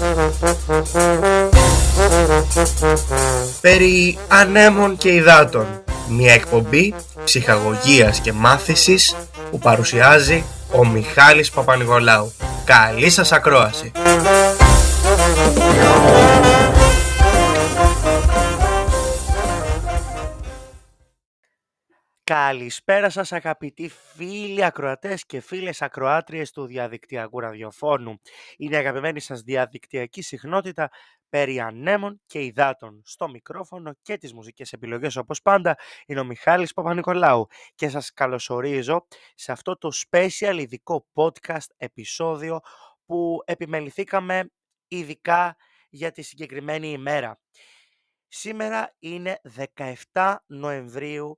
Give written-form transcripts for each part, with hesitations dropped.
Περί ανέμων και υδάτων, μια εκπομπή ψυχαγωγίας και μάθησης που παρουσιάζει ο Μιχάλης Παπανικολάου. Καλή σας ακρόαση! Καλησπέρα σας αγαπητοί φίλοι ακροατές και φίλες ακροάτριες του διαδικτυακού ραδιοφώνου. Είναι η αγαπημένη σας διαδικτυακή συχνότητα περί ανέμων και υδάτων. Στο μικρόφωνο και τις μουσικές επιλογές όπως πάντα είναι ο Μιχάλης Παπανικολάου και σας καλωσορίζω σε αυτό το special ειδικό podcast επεισόδιο που επιμεληθήκαμε ειδικά για τη συγκεκριμένη ημέρα. Σήμερα είναι 17 Νοεμβρίου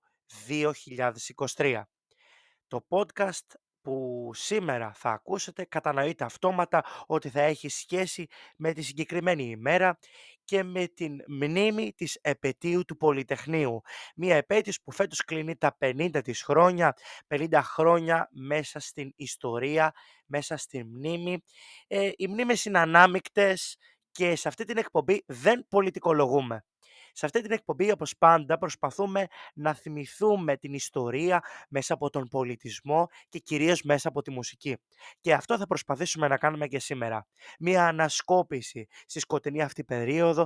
2023. Το podcast που σήμερα θα ακούσετε κατανοείται αυτόματα ότι θα έχει σχέση με τη συγκεκριμένη ημέρα και με την μνήμη της επετείου του Πολυτεχνείου. Μια επέτειος που φέτος κλείνει τα 50 της χρόνια, 50 χρόνια μέσα στην ιστορία, μέσα στη μνήμη. Οι μνήμες είναι ανάμεικτες και σε αυτή την εκπομπή δεν πολιτικολογούμε. Σε αυτή την εκπομπή, όπως πάντα, προσπαθούμε να θυμηθούμε την ιστορία μέσα από τον πολιτισμό και κυρίως μέσα από τη μουσική. Και αυτό θα προσπαθήσουμε να κάνουμε και σήμερα. Μία ανασκόπηση στη σκοτεινή αυτή περίοδο,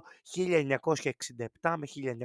1967 με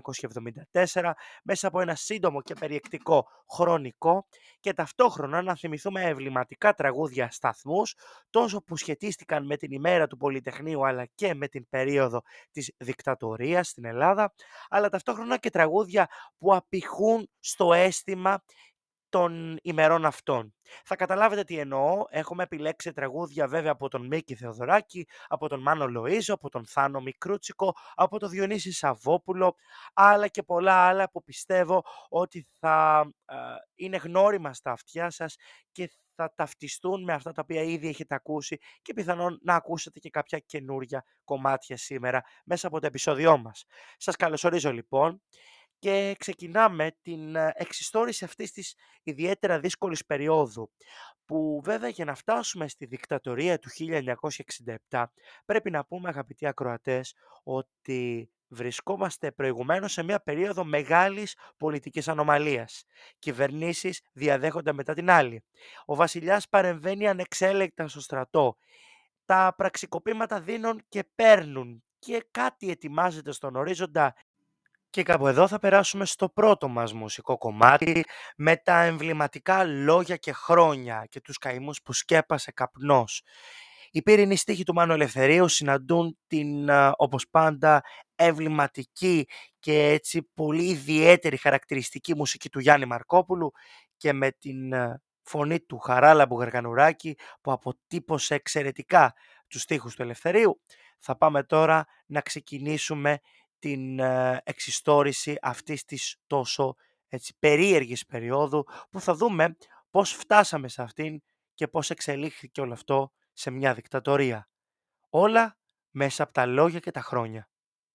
1974, μέσα από ένα σύντομο και περιεκτικό χρονικό και ταυτόχρονα να θυμηθούμε εμβληματικά τραγούδια σταθμούς, τόσο που σχετίστηκαν με την ημέρα του Πολυτεχνείου αλλά και με την περίοδο της δικτατορίας στην Ελλάδα, αλλά ταυτόχρονα και τραγούδια που απηχούν στο αίσθημα των ημερών αυτών. Θα καταλάβετε τι εννοώ. Έχουμε επιλέξει τραγούδια βέβαια από τον Μίκη Θεοδωράκη, από τον Μάνο Λοΐζο, από τον Θάνο Μικρούτσικο, από τον Διονύση Σαββόπουλο, αλλά και πολλά άλλα που πιστεύω ότι θα είναι γνώριμα στα αυτιά σας και θα ταυτιστούν με αυτά τα οποία ήδη έχετε ακούσει και πιθανόν να ακούσετε και κάποια καινούρια κομμάτια σήμερα μέσα από το επεισόδιό μας. Σας καλωσορίζω λοιπόν και ξεκινάμε την εξιστόρηση αυτής της ιδιαίτερα δύσκολης περίοδου που βέβαια για να φτάσουμε στη δικτατορία του 1967 πρέπει να πούμε αγαπητοί ακροατές ότι βρισκόμαστε προηγουμένως σε μια περίοδο μεγάλης πολιτικής ανομαλίας. Κυβερνήσεις διαδέχονται μετά την άλλη. Ο βασιλιάς παρεμβαίνει ανεξέλεγκτα στο στρατό. Τα πραξικοπήματα δίνουν και παίρνουν και κάτι ετοιμάζεται στον ορίζοντα. Και κάπου εδώ θα περάσουμε στο πρώτο μας μουσικό κομμάτι με τα εμβληματικά λόγια και χρόνια και τους καημούς που σκέπασε καπνός. Οι πύρινοι στίχοι του Μάνου Ελευθερίου συναντούν την, όπως πάντα, εμβληματική και έτσι πολύ ιδιαίτερη χαρακτηριστική μουσική του Γιάννη Μαρκόπουλου και με την φωνή του Χαράλαμπου Γαργανουράκη που αποτύπωσε εξαιρετικά τους στίχους του Ελευθερίου. Θα πάμε τώρα να ξεκινήσουμε την εξιστόρηση αυτής της τόσο έτσι, περίεργης περίοδου που θα δούμε πώς φτάσαμε σε αυτήν και πώς εξελίχθηκε όλο αυτό σε μια δικτατορία. Όλα μέσα από τα λόγια και τα χρόνια.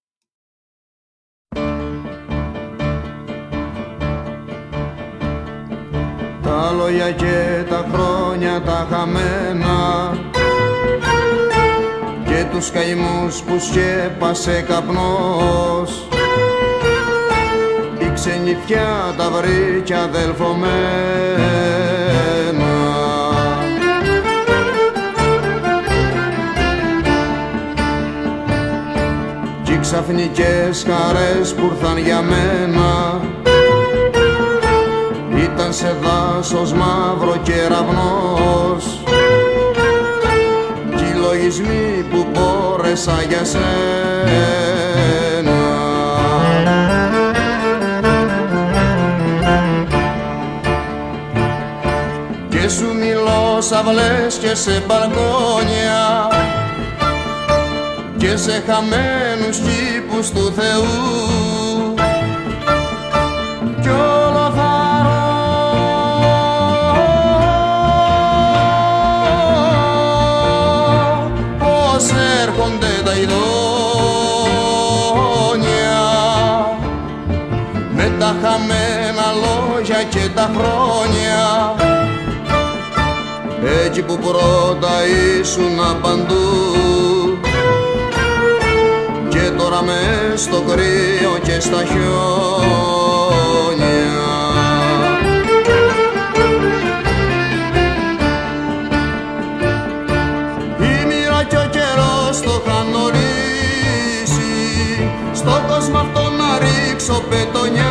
Τα λόγια και τα χρόνια τα χαμένα και τους καημούς που σκέπασε καπνός, η ξενιτιά τα βρήκε αδελφωμένα κι οι ξαφνικές χαρές που ήρθαν για μένα ήταν σε δάσος μαύρο κεραυνός κι οι λογισμοί που μπόρεσα για σένα και σου μιλώ σαυλές και σε μπαλκόνια και σε χαμένους κήπους του Θεού κι όλο θαρώ πως έρχονται τα ειδόνια με τα χαμένα λόγια και τα χρόνια εκεί που πρώτα ήσουν παντού στο κρύο και στα χιόνια. Η μοίρα κι ο καιρός το είχαν ορίσει, στον κόσμο αυτό να ρίξω πετονιά,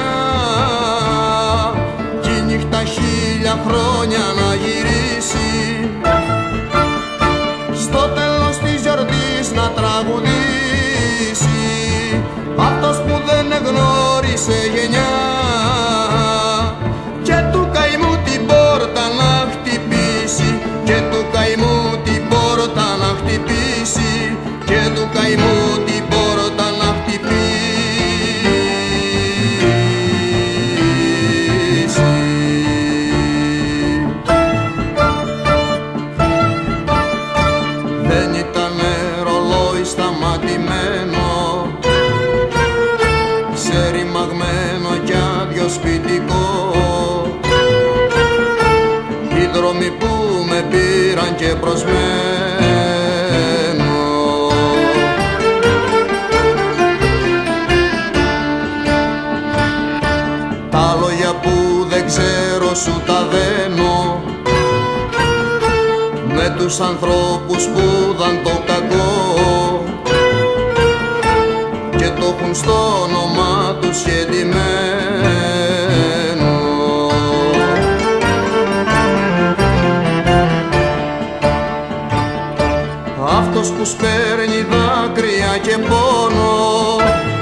κι η νύχτα 1000 χρόνια να γυρίσει, στο τέλος της γιορτής να τραγουδήσει αυτός που δεν εγνώρισε γενιά, και του καημού την πόρτα να χτυπήσει, και του καημού την πόρτα να χτυπήσει, και του καημού την πόρτα να χτυπήσει. Δεν ήταν ρολόι σταματημένο, ξεριμαγμένο κι άδειο σπιτικό, οι δρόμοι που με πήραν και προσμένω, τα λόγια που δεν ξέρω σου τα δένω, με τους ανθρώπους που δαν το κακό και το έχουν στο όνομα τους σχετιμένο. Αυτός που σπέρνει δάκρυα και πόνο,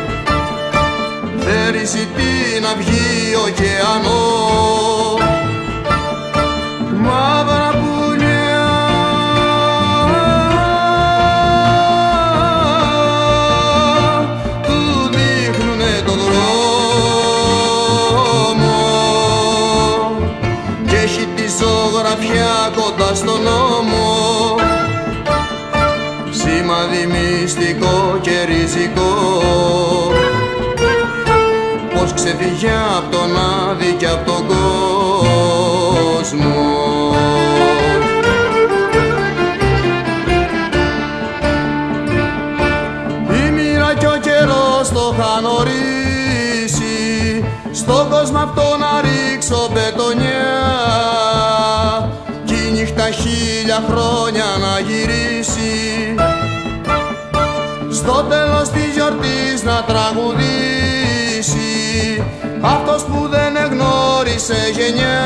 θέριζε την αυγή ωκεανό, μαύρα πουλιά του δείχνουνε το δρόμο, και έχει τη ζωγραφιά κοντά στον νόμο, σημάδι μυστικό και ριζικό, πως ξεφύγει απ' τον άδη και απ' τον κόσμο. Η μοίρα κι ο καιρός το είχαν ορίσει, στον κόσμο αυτό να ρίξω πετονιά, κι η νύχτα 1000 χρόνια να γυρίσει, στο τέλος της γιορτής να τραγουδήσει αυτός που δεν εγνώρισε γενιά,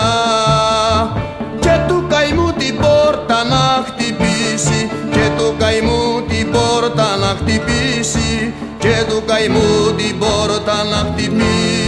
και του καημού την πόρτα να χτυπήσει, και του καημού την πόρτα να χτυπήσει, και του καημού την πόρτα να χτυπήσει.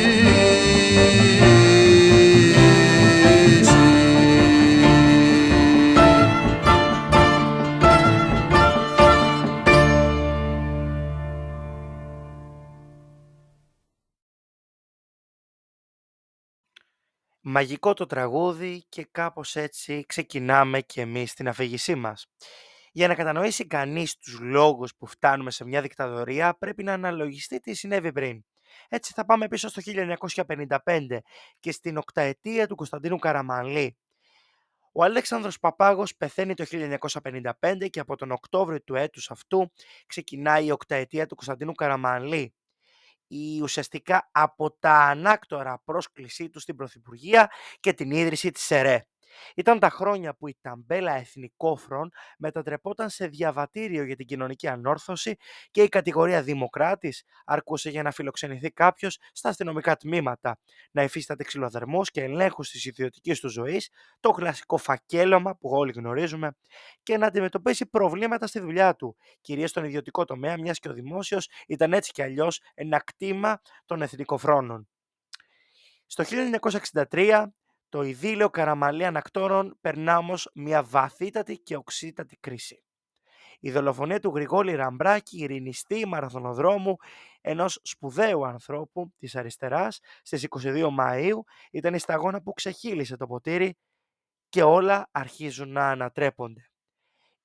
Μαγικό το τραγούδι και κάπως έτσι ξεκινάμε και εμείς την αφήγησή μας. Για να κατανοήσει κανείς τους λόγους που φτάνουμε σε μια δικτατορία πρέπει να αναλογιστεί τι συνέβη πριν. Έτσι θα πάμε πίσω στο 1955 και στην οκταετία του Κωνσταντίνου Καραμανλή. Ο Αλέξανδρος Παπάγος πεθαίνει το 1955 και από τον Οκτώβριο του έτους αυτού ξεκινάει η οκταετία του Κωνσταντίνου Καραμανλή. Η ουσιαστικά από τα ανάκτορα πρόσκλησή του στην Πρωθυπουργία και την ίδρυση της ΕΡΕ. Ήταν τα χρόνια που η ταμπέλα Εθνικόφρον μετατρεπόταν σε διαβατήριο για την κοινωνική ανόρθωση και η κατηγορία Δημοκράτης αρκούσε για να φιλοξενηθεί κάποιος στα αστυνομικά τμήματα, να υφίσταται ξυλοδαρμούς και ελέγχους της ιδιωτικής του ζωής, το κλασικό φακέλωμα που όλοι γνωρίζουμε, και να αντιμετωπίσει προβλήματα στη δουλειά του, κυρίως στον ιδιωτικό τομέα, μιας και ο δημόσιος ήταν έτσι κι αλλιώς ένα κτήμα των εθνικοφρόνων. Στο 1963 το ειδήλιο Καραμανλή ανακτόρων περνά όμως μια βαθύτατη και οξύτατη κρίση. Η δολοφονία του Γρηγόρη Ραμπράκη, ειρηνιστή μαραθωνοδρόμου, ενός σπουδαίου ανθρώπου της αριστεράς, στις 22 Μαΐου, ήταν η σταγόνα που ξεχύλισε το ποτήρι και όλα αρχίζουν να ανατρέπονται.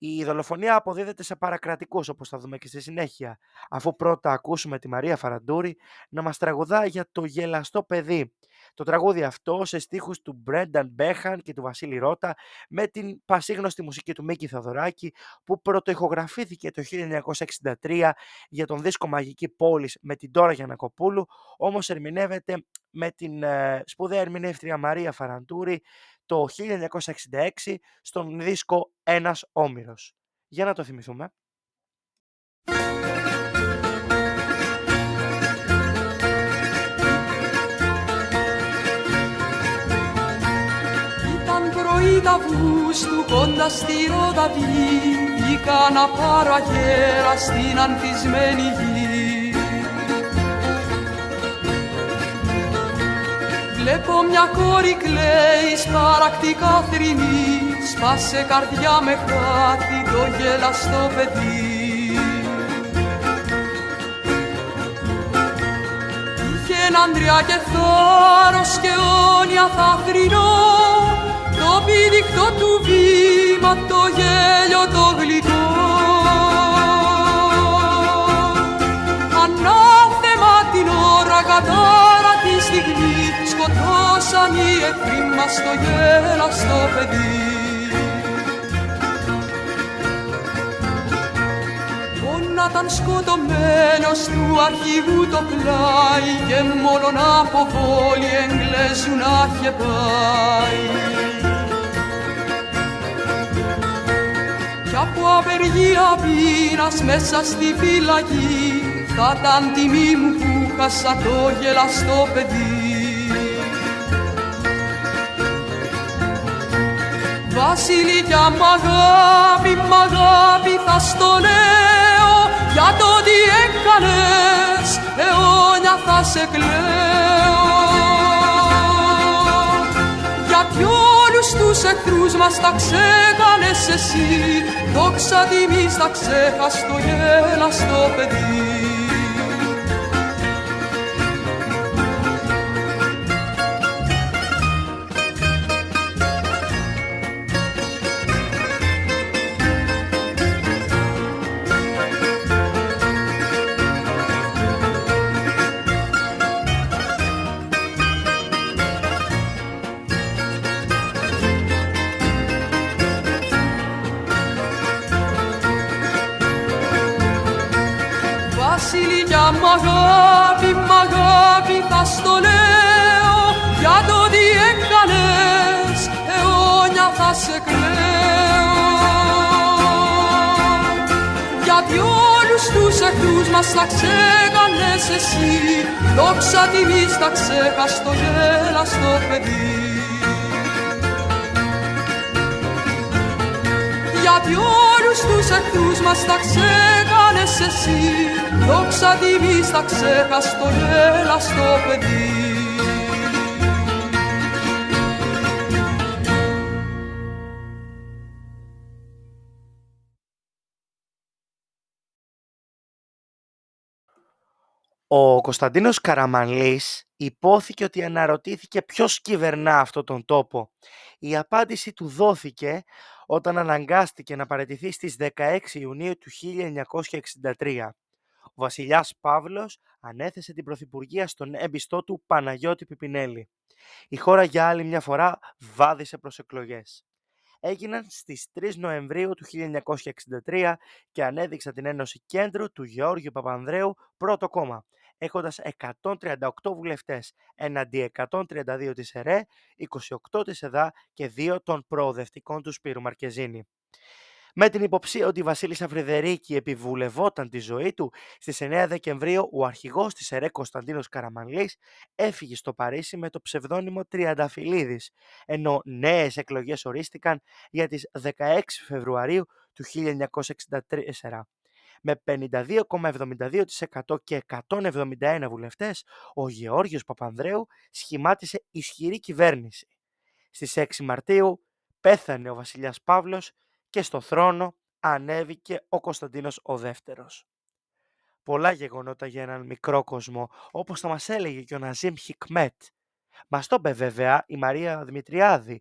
Η δολοφονία αποδίδεται σε παρακρατικούς, όπως θα δούμε και στη συνέχεια, αφού πρώτα ακούσουμε τη Μαρία Φαραντούρη να μας τραγουδά για το γελαστό παιδί. Το τραγούδι αυτό σε στίχους του Μπρένταν Μπέχαν και του Βασίλη Ρώτα με την πασίγνωστη μουσική του Μίκη Θεοδωράκη, που πρωτοηχογραφήθηκε το 1963 για τον δίσκο Μαγική Πόλης με την Ντόρα Γιαννακοπούλου, όμως ερμηνεύεται με την σπουδαία ερμηνεύτρια Μαρία Φαραντούρη το 1966 στον δίσκο «Ένας Όμηρος». Για να το θυμηθούμε. Ήταν πρωί τ' κοντά στη Ρόδαβη, βγήκα να πάρω αγέρα στην ανθισμένη γη. Βλέπω μια κόρη κλαίει σπαρακτικά θρηνή, σπάσε καρδιά με χάτι το γελαστό παιδί. Είχε έναν άντρια και θάρρος και όνια θα θρηνώ, το πηδηκτό του βήμα, το γέλιο το γλυκό. Ανάθεμα την ώρα κατάρα τη στιγμή, σκοτώσαν οι εχθροί μας το γέλαστο παιδί. Να ήταν σκοτωμένος του αρχηγού το πλάι και μόνον από βόλη Εγγλέζου να είχε πάει. Κι από απεργία πείνας μέσα στη φυλακή θα ήταν τιμή μου που χάσα το γελαστό παιδί. Βασιλικιά μ' αγάπη θα στο λέω, για το τι έκανες αιώνια θα σε κλαίω. Γιατί όλους τους εχθρούς μας τα ξέκανες εσύ, δόξα τιμής τα ξέχας το γέλαστο παιδί. Βασιλικιά μ' αγάπη θα στο λέω, για το τι έκανες αιώνια θα σε κλαίω. Γιατί όλους τους εχθρούς μας τα ξέκανες εσύ, δόξα τιμής τα ξέχας το γέλαστο παιδί. Γιατί όλους τους εχθρούς μας τα ξέκανες εσύ, δόξα τιμής τα ξέχας το γέλαστο παιδί. Ο Κωνσταντίνος Καραμανλής υπόθηκε ότι αναρωτήθηκε ποιος κυβερνά αυτόν τον τόπο. Η απάντηση του δόθηκε όταν αναγκάστηκε να παραιτηθεί στις 16 Ιουνίου του 1963. Ο βασιλιάς Παύλος ανέθεσε την πρωθυπουργία στον έμπιστό του Παναγιώτη Πιπινέλη. Η χώρα για άλλη μια φορά βάδισε προς εκλογές. Έγιναν στις 3 Νοεμβρίου του 1963 και ανέδειξαν την Ένωση Κέντρου του Γεώργιου Παπανδρέου πρώτο κόμμα, έχοντας 138 βουλευτές, έναντι 132 της ΕΡΕ, 28 της ΕΔΑ και 2 των προοδευτικών του Σπύρου Μαρκεζίνη. Με την υποψία ότι η Βασίλισσα Φρυδερίκη επιβουλευόταν τη ζωή του, στις 9 Δεκεμβρίου ο αρχηγός της ΕΡΕ Κωνσταντίνος Καραμανλής έφυγε στο Παρίσι με το ψευδόνυμο Τριανταφυλλίδης, ενώ νέες εκλογές ορίστηκαν για τις 16 Φεβρουαρίου του 1964. Με 52,72% και 171 βουλευτές, ο Γεώργιος Παπανδρέου σχημάτισε ισχυρή κυβέρνηση. Στις 6 Μαρτίου πέθανε ο βασιλιάς Παύλος και στο θρόνο ανέβηκε ο Κωνσταντίνος ο Δεύτερος. Πολλά γεγονότα για έναν μικρό κόσμο, όπως θα μας έλεγε και ο Ναζίμ Χικμέτ. Μας το είπε βέβαια η Μαρία Δημητριάδη,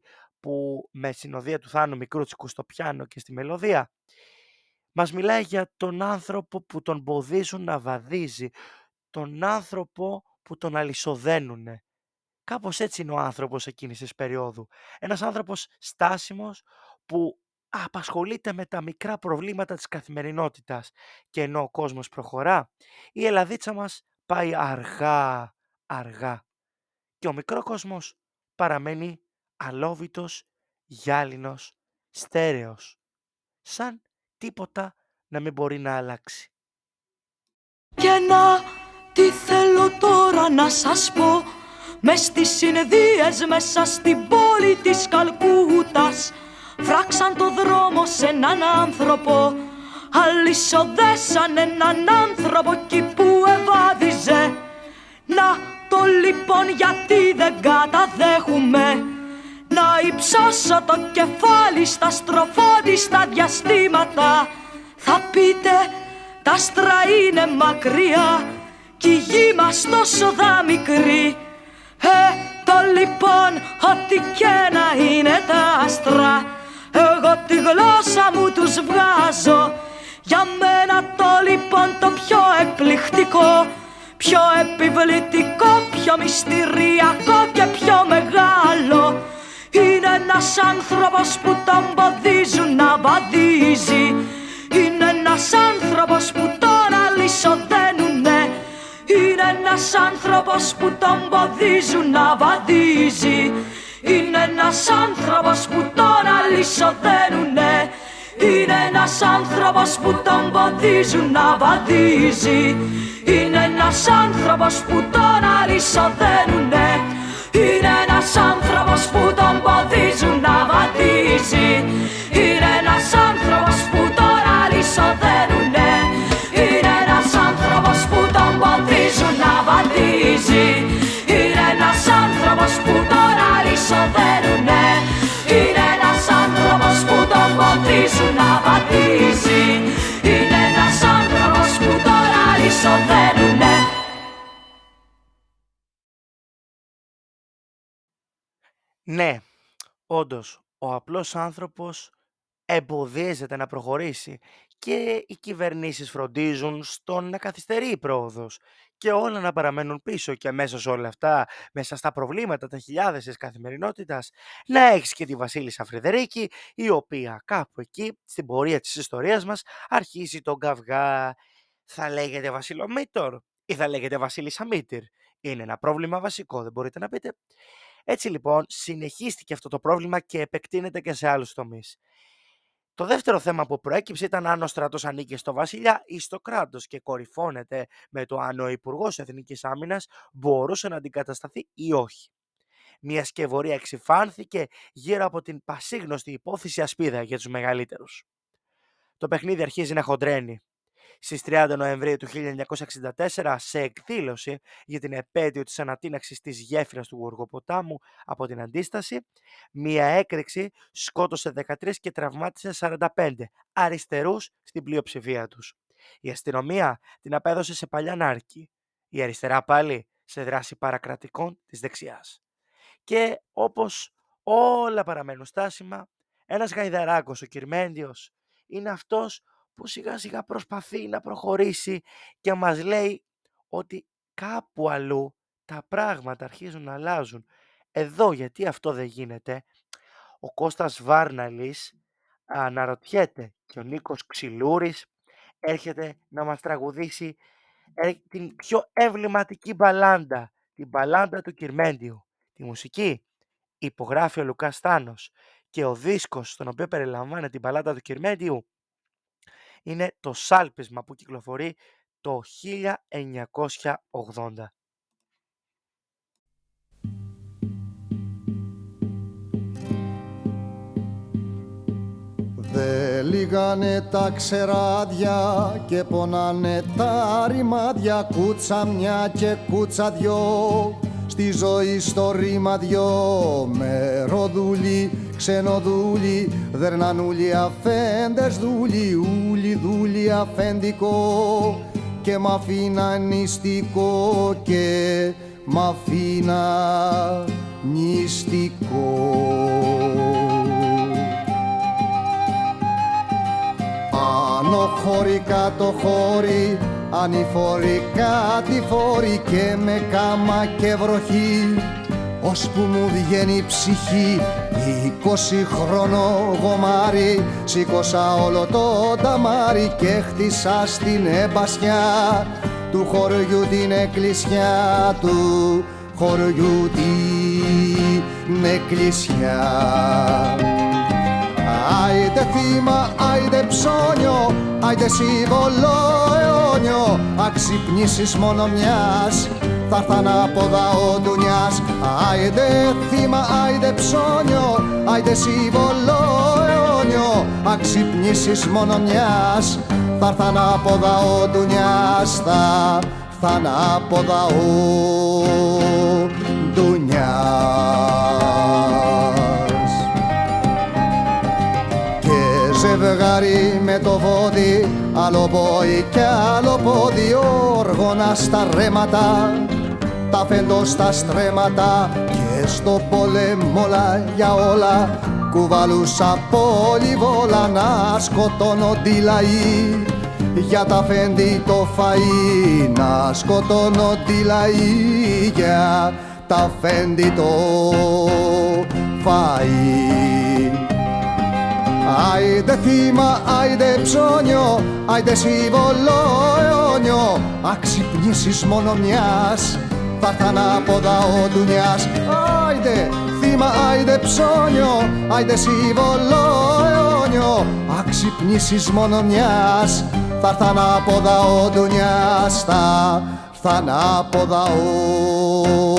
που με συνοδεία του Θάνου Μικρούτσικου στο πιάνο και στη μελωδία μας μιλάει για τον άνθρωπο που τον ποδίζουν να βαδίζει, τον άνθρωπο που τον αλυσοδένουνε. Κάπως έτσι είναι ο άνθρωπος εκείνης της περίοδου. Ένας άνθρωπος στάσιμος που απασχολείται με τα μικρά προβλήματα της καθημερινότητας, και ενώ ο κόσμος προχωρά, η Ελλαδίτσα μας πάει αργά, αργά. Και ο μικρό κόσμος παραμένει αλόβητος, γυάλινος, στέρεος. Σαν τίποτα να μην μπορεί να αλλάξει. Και να, τι θέλω τώρα να σας πω, μες στις συνεδρίες μέσα στην πόλη της Καλκούτας φράξαν το δρόμο σε έναν άνθρωπο, αλυσοδέσαν έναν άνθρωπο εκεί που ευάδιζε. Να το λοιπόν γιατί δεν καταδέχουμε να υψώσω το κεφάλι στα στροφόντιστα διαστήματα. Θα πείτε τα άστρα είναι μακριά κι η γη μας τόσο δα μικρή. Το λοιπόν ό,τι και να είναι τα άστρα, εγώ τη γλώσσα μου τους βγάζω. Για μένα το λοιπόν το πιο εκπληκτικό, πιο επιβλητικό, πιο μυστηριακό και πιο μεγάλο είναι ένας άνθρωπος που τον ποδίζουν να βαδίζει. Είναι ένας άνθρωπος που τον αλυσοδένουνε. Είναι ένας άνθρωπος που τον ποδίζουν να βαδίζει. Είναι ένας άνθρωπος που τον αλυσοδένουνε. Είναι ένας άνθρωπος που τον ποδίζουν να βαδίζει. Είναι ένας άνθρωπος που τον αλυσοδένουνε. Είναι ένας άνθρωπος που τον ποδίζουν να βαδίζει. Είναι ένας άνθρωπος που τον αλυσοδένουνε. Είναι ένας άνθρωπος που τον ποδίζουν να βαδίζει. Είναι ένας άνθρωπος που τον αλυσοδένουνε. Είναι ένας άνθρωπος που τον ποδίζουν να βαδίζει. Είναι ένας άνθρωπος που τον αλυσοδένουνε. Ναι, όντως, ο απλός άνθρωπος εμποδίζεται να προχωρήσει και οι κυβερνήσεις φροντίζουν στον να καθυστερεί η πρόοδος και όλα να παραμένουν πίσω, και μέσα σε όλα αυτά, μέσα στα προβλήματα τα χιλιάδες της καθημερινότητας, να έχεις και τη Βασίλισσα Φρυδερίκη, η οποία κάπου εκεί στην πορεία της ιστορίας μας αρχίζει τον καυγά. Θα λέγεται Βασιλομήτωρ ή θα λέγεται Βασίλισσα Μήτυρ? Είναι ένα πρόβλημα βασικό, δεν μπορείτε να πείτε? Έτσι λοιπόν συνεχίστηκε αυτό το πρόβλημα και επεκτείνεται και σε άλλους τομείς. Το δεύτερο θέμα που προέκυψε ήταν αν ο στρατός ανήκε στο βασιλιά ή στο κράτος και κορυφώνεται με το αν ο Υπουργός Εθνικής Άμυνας μπορούσε να αντικατασταθεί ή όχι. Μια σκευωρία εξυφάνθηκε γύρω από την πασίγνωστη υπόθεση Ασπίδα για τους μεγαλύτερους. Το παιχνίδι αρχίζει να χοντρένει. Στις 30 Νοεμβρίου του 1964, σε εκδήλωση για την επέτειο της ανατείναξης της γέφυρας του Γοργοποτάμου από την Αντίσταση, μία έκρηξη σκότωσε 13 και τραυμάτισε 45 αριστερούς στην πλειοψηφία τους. Η αστυνομία την απέδωσε σε παλιά νάρκη, η αριστερά πάλι σε δράση παρακρατικών της δεξιάς. Και όπως όλα παραμένουν στάσιμα, ένας γαϊδαράκος, ο Κυρμέντιος, είναι αυτός που σιγά σιγά προσπαθεί να προχωρήσει και μας λέει ότι κάπου αλλού τα πράγματα αρχίζουν να αλλάζουν. Εδώ γιατί αυτό δεν γίνεται? Ο Κώστας Βάρναλης αναρωτιέται και ο Νίκος Ξυλούρης έρχεται να μας τραγουδήσει την πιο εμβληματική μπαλάντα, την μπαλάντα του Κυρμέντιου. Τη μουσική υπογράφει ο Λουκάς Στάνος και ο δίσκος στον οποίο περιλαμβάνεται την μπαλάντα του Κυρμέντιου είναι το Σάλπισμα που κυκλοφορεί το 1980. Δε λύγανε τα ξεράδια και πονάνε τα ρημάδια, κούτσα μια και κούτσα δυο, στη ζωή στο ρήμα δυο. Μεροδούλοι, ξενοδούλοι, δερνανούλοι, αφέντες δούλοι, ούλοι δούλοι αφεντικό και μ' αφήνα νηστικό και μ' αφήνα νηστικό. χωρικά το χώρι, ανηφορικά τη φόρη και με κάμα και βροχή, ώσπου μου βγαίνει η ψυχή 20χρονο γομάρι. Σήκωσα όλο το ταμάρι και χτίσα στην εμπασιά του χωριού την εκκλησιά, του χωριού την εκκλησιά. Άιντε θύμα, άιντε ψώνιο, άιντε σύμβολο αιώνιο, αξυπνήσεις μόνο μιας, θα έρθαν από δα ο ντουνιάς. Άιντε θύμα, άιντε ψώνιο, άιντε σύμβολο αιώνιο, αξυπνήσεις μόνο μιας, θα έρθαν από δα ο ντουνιάς, θα έρθαν από δα ο ντουνιάς. Ζευγάρι με το βόδι, άλλο πόη κι άλλο πόδι, όργωνα στα ρέματα, τα φέντο στα στρέμματα, και στο πόλεμο όλα για όλα κουβαλούσα πολυβόλα, να σκοτώνονται οι λαοί για τα φέντη το φαΐ, να σκοτώνονται οι λαοί για τα φέντη το φαΐ. Άιντε θύμα, άιντε ψώνιο, άιντε σύμβολο αιώνιο, αξυπνήσεις μόνο μιας, θα έρθαν από δα ο ντουνιάς. Άιντε θύμα, άιντε ψώνιο, άιντε σύμβολο αιώνιο, αξυπνήσεις μόνο μιας, θα έρθαν από δα ο ντουνιάς, θα έρθαν από δα ο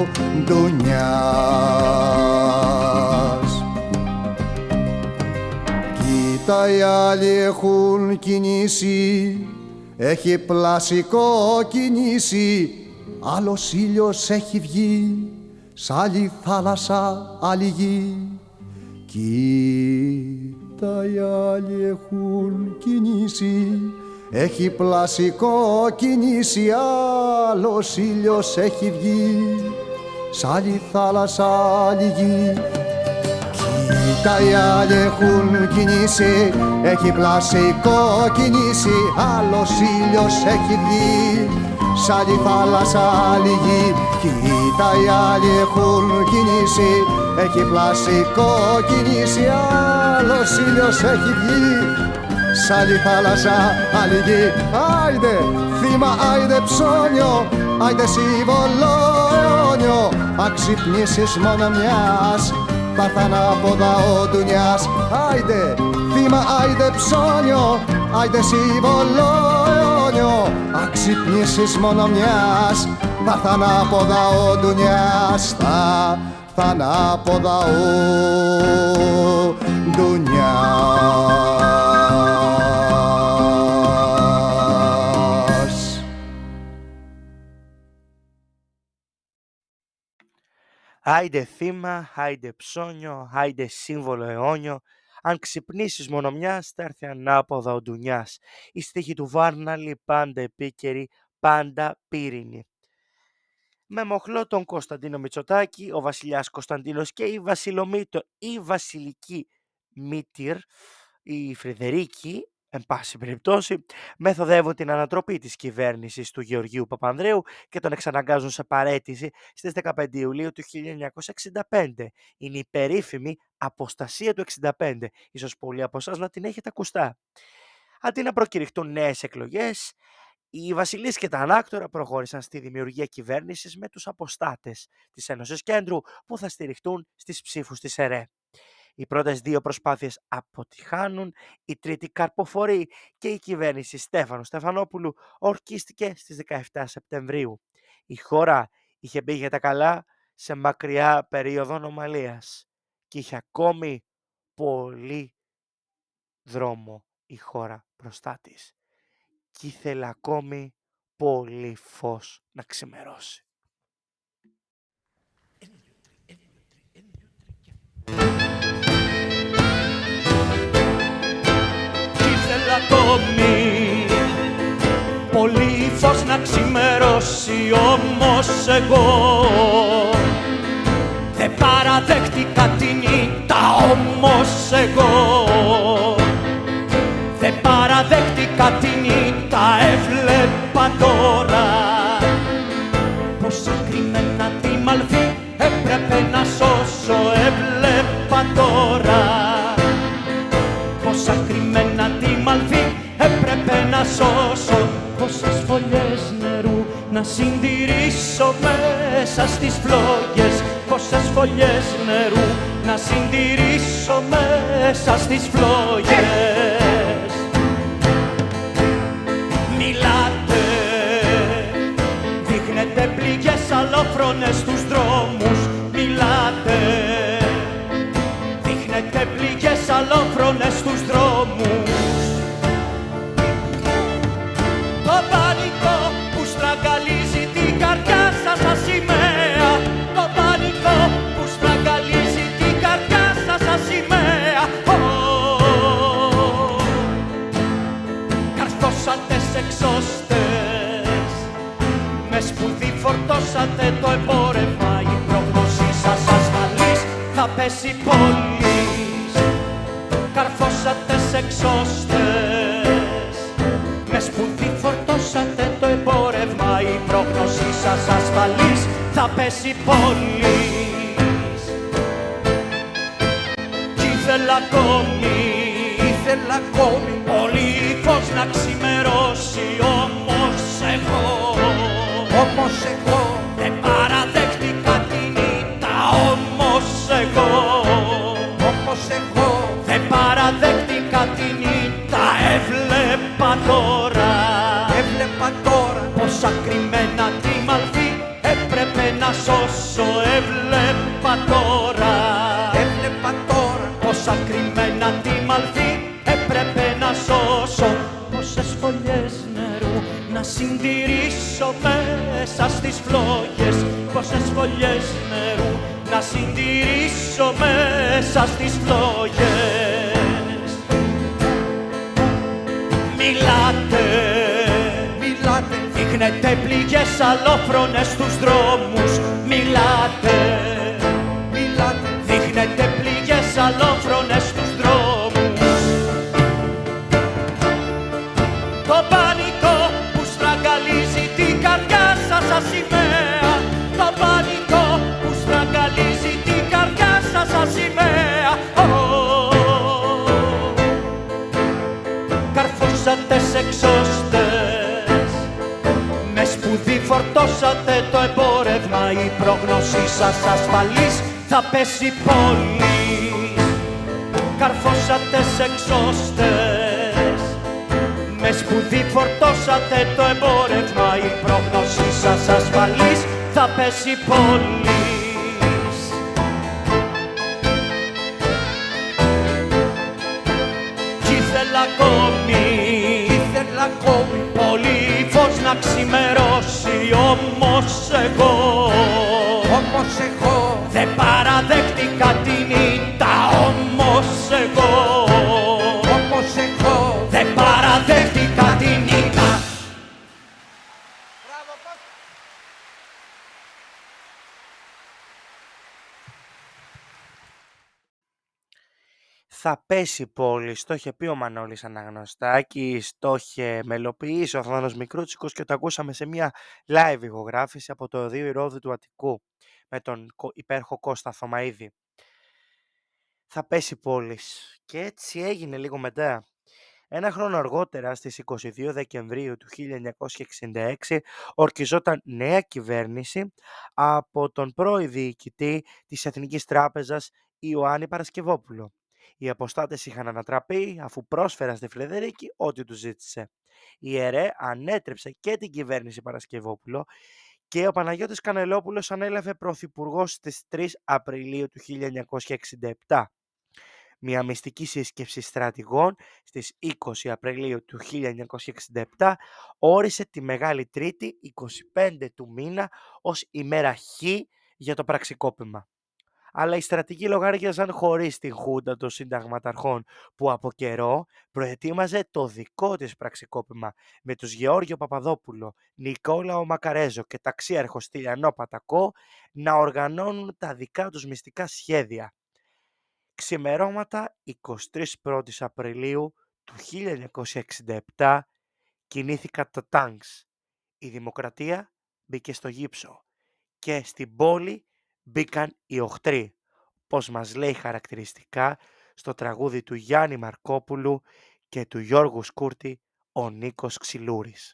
ντουνιάς. Κοίτα, οι άλλοι έχουν κινήσει, έχει πλασικό κινήσει, άλλος ήλιος έχει βγει, σ' άλλη θάλασσα άλλη γη. Κοίτα, οι άλλοι έχουν κινήσει, έχει πλασικό κινήσει, άλλος ήλιος έχει βγει, σ' άλλη θάλασσα άλλη γη. Κοίτα, οι άλλοι έχουν κινήσει, έχει πλασικό κινήσει, άλλος ήλιος έχει βγει, σ' άλλη θάλασσα άλλη γη. Κοίτα, οι άλλοι έχουν κινήσει, έχει πλασικό κινήσει, άλλος ήλιος έχει βγει, σ' άλλη θάλασσα άλλη γη. Άιντε θύμα, άιντε ψώνιο, άιντε σύμβολο αιώνιο, αξυπνήσεις μόνο μιας, θα έρθαν από δα ο ντουνιάς. Άιντε θύμα, άιντε ψώνιο, άιντε σύμβολο αιώνιο, αξυπνήσεις μόνο μιας, θα έρθαν από δα ο ντουνιάς, θα έρθαν από δα ο ντουνιάς. Άιντε θύμα, άιντε ψώνιο, άιντε σύμβολο αιώνιο, αν ξυπνήσεις μόνο μιας, θα έρθει ανάποδα ο ντουνιάς. Η στίχη του Βάρναλη πάντα επίκαιρη, πάντα πύρινη. Με μοχλό τον Κωνσταντίνο Μητσοτάκη, ο βασιλιάς Κωνσταντίνος και η Βασιλομήτω, η βασιλική μήτηρ, η Φρυδερίκη, εν πάση περιπτώσει, μεθοδεύουν την ανατροπή της κυβέρνησης του Γεωργίου Παπανδρέου και τον εξαναγκάζουν σε παραίτηση στις 15 Ιουλίου του 1965. Είναι η περίφημη αποστασία του 65. Ίσως πολλοί από εσάς να την έχετε ακουστά. Αντί να προκηρυχτούν νέες εκλογές, οι βασιλείς και τα ανάκτορα προχώρησαν στη δημιουργία κυβέρνησης με τους αποστάτες της Ένωσης Κέντρου που θα στηριχτούν στις ψήφους της ΕΡΕ. Οι πρώτες δύο προσπάθειες αποτυχάνουν, η τρίτη καρποφορεί και η κυβέρνηση Στέφανου Στεφανόπουλου ορκίστηκε στις 17 Σεπτεμβρίου. Η χώρα είχε μπει για τα καλά σε μακριά περίοδο ανομαλίας και είχε ακόμη πολύ δρόμο η χώρα μπροστά της. Και ήθελε ακόμη πολύ φως να ξημερώσει. Ακόμη πολύ φως να ξημερώσει, όμως εγώ δεν παραδέχτηκα τη νύχτα, όμως εγώ δεν παραδέχτηκα νύχτα έβλεπα τώρα πόσα κρυμμένα τη μαλφή έπρεπε να σώσω. Έβλεπα τώρα πόσα κρυμμένα τη μαλφή έπρεπε να σώσω. Πόσες φωλιές νερού να συντηρήσω μέσα στις φλόγες. Πόσες φωλιές νερού να συντηρήσω μέσα στις φλόγες. Μιλάτε, δείχνετε πληγές αλόφρονες στους δρόμους. Μιλάτε, δείχνετε πληγές αλόφρονες στους δρόμους. Το πανικό που στραγγαλίζει την καρδιά σας σαν σημαία. Το πανικό που στραγγαλίζει την καρδιά σας σαν σημαία. Καρφώσατε σε εξώστες, με σπουδή φορτώσατε το εμπόρευμα. Η πρόγνωσή σας ασφαλής θα πέσει πόλης. Καρφώσατε σε εξώστες, με σπουδή φορτώσατε το εμπόρευμα. Η πρόγνωσή σας ασφαλής θα πέσει πόλης. Κι ήθελα ακόμη πολύ φως να ξημερώσει. Όμως εγώ δεν παραδέχτηκα τη νύχτα. Όμως εγώ δεν παραδέχτηκα τη νύχτα. Έβλεπα τώρα πόσα κρυμμένα τη μαλφή έπρεπε να σώσω. Έβλεπα τώρα πόσα κρυμμένα τη μαλφή έπρεπε να σώσω. Πόσες φωλιές νερού να συντηρήσω μέσα στις φλόγες. Πόσες φωλιές νερού να συντηρήσω μέσα στις φλόγες. Μιλάτε, δείχνετε πληγές αλόφρονες στους δρόμους. Μιλάτε, δείχνετε πληγές αλόφρονες στους δρόμους. Το πανικό που στραγγαλίζει την καρδιά σας σαν σημαία. Το πανικό που στραγγαλίζει την καρδιά σας σαν σημαία. Καρφώσατε σε εξώστες, με σπουδή φορτώσατε το εμπόρευμα. Η πρόγνωσή σας ασφαλής θα πέσει πόλης. Καρφώσατε σε εξώστες, με σπουδή φορτώσατε το εμπόρευμα. Η πρόγνωσή σας ασφαλής θα πέσει πόλης. Κι ήθελα ακόμη πολύ φως να ξημερώσει. Όμως εγώ δεν παραδέχτηκα τη νύχτα. Όμως εγώ δεν παραδέχτηκα τη νύχτα. Θα πέσει πόλης, το είχε πει ο Μανώλης Αναγνωστάκης, το είχε μελοποιήσει ο Αθανάσιος Μικρούτσικος και το ακούσαμε σε μια live ηχογράφηση από το Οδείο Ηρώδη του Αττικού με τον υπέροχο Κώστα Θωμαίδη. Θα πέσει πόλης και έτσι έγινε λίγο μετά. Ένα χρόνο αργότερα, στις 22 Δεκεμβρίου του 1966, ορκιζόταν νέα κυβέρνηση από τον πρώην διοικητή της Εθνικής Τράπεζας Ιωάννη Παρασκευόπουλο. Οι αποστάτες είχαν ανατραπεί αφού πρόσφεραν στη Φρεδερίκη ό,τι του ζήτησε. Η ΕΡΕ ανέτρεψε και την κυβέρνηση Παρασκευόπουλο και ο Παναγιώτης Κανελόπουλος ανέλαβε πρωθυπουργός στις 3 Απριλίου του 1967. Μια μυστική σύσκεψη στρατηγών στις 20 Απριλίου του 1967 όρισε τη Μεγάλη Τρίτη 25 του μήνα ως ημέρα Χ για το πραξικόπημα. Αλλά οι στρατηγοί λογάριαζαν χωρίς την χούντα των συνταγματαρχών που από καιρό προετοίμαζε το δικό της πραξικόπημα με τους Γεώργιο Παπαδόπουλο, Νικόλαο Μακαρέζο και ταξίαρχο Στυλιανό Πατακό να οργανώνουν τα δικά τους μυστικά σχέδια. Ξημερώματα 23 Απριλίου του 1967 κινήθηκαν τα τάγκς. Η δημοκρατία μπήκε στο γύψο και στην πόλη μπήκαν οι οχτροί, πως μας λέει χαρακτηριστικά στο τραγούδι του Γιάννη Μαρκόπουλου και του Γιώργου Σκούρτη ο Νίκος Ξυλούρης.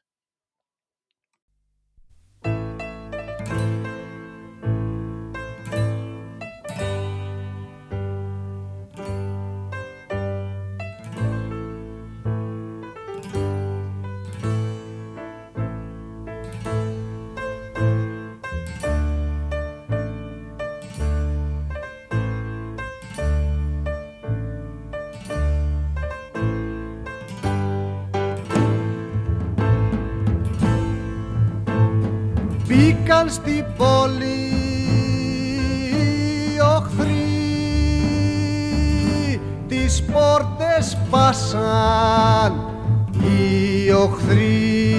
Μπήκαν στην πόλη οι οχθροί, τις πόρτες πάσαν οι οχθροί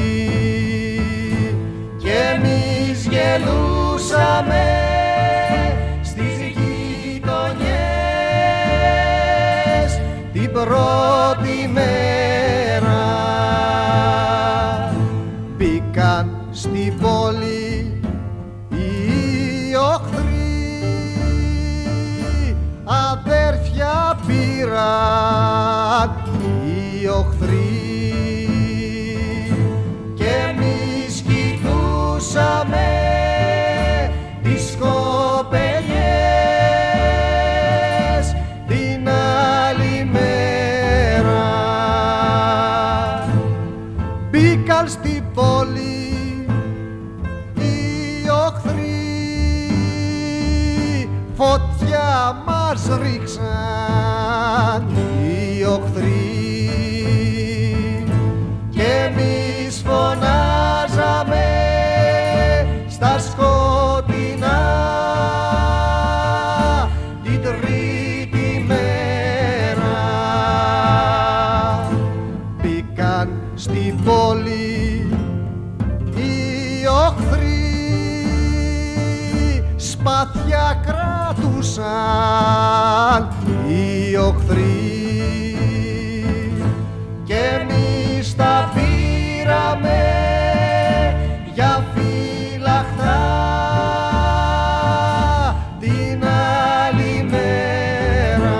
και εμείς γελούσαμε στις γειτονιές την πρώτη μέρα. Μπήκαν στην πόλη οι οχθροί, αδέρφια πήραν οι οχθροί και εμείς κοιτούσαμε τις κοπελιές την άλλη μέρα. Μπήκαν στην πόλη φωτιά μας ρίξαν οι οχθροί και εμείς φωνάζαμε στα σκοτεινά την τρίτη μέρα. Μπήκαν στην πόλη οι οχθροί, σπαθιά κρατούσαν οι οχθροί και εμείς τα πήραμε για φύλαχτα την άλλη μέρα.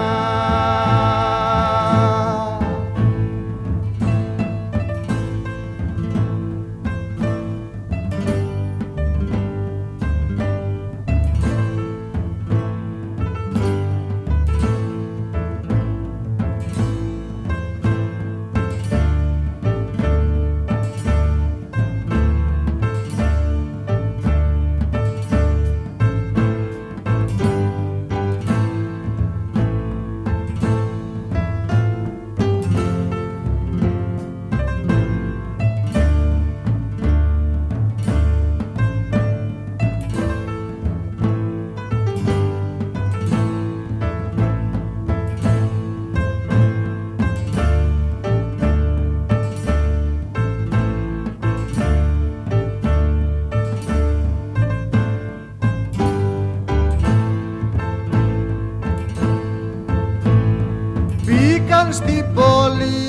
Μπήκαν στην πόλη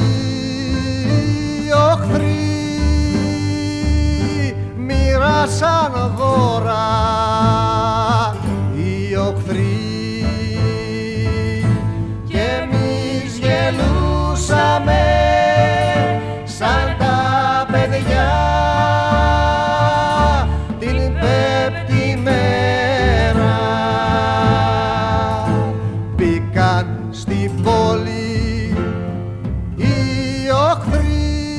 οι οχθροί, μοιράσαν δώρα οι οχθροί και εμείς γελούσαμε σαν τα παιδιά την πέμπτη μέρα. Μπήκαν στην πόλη οι οχθροί,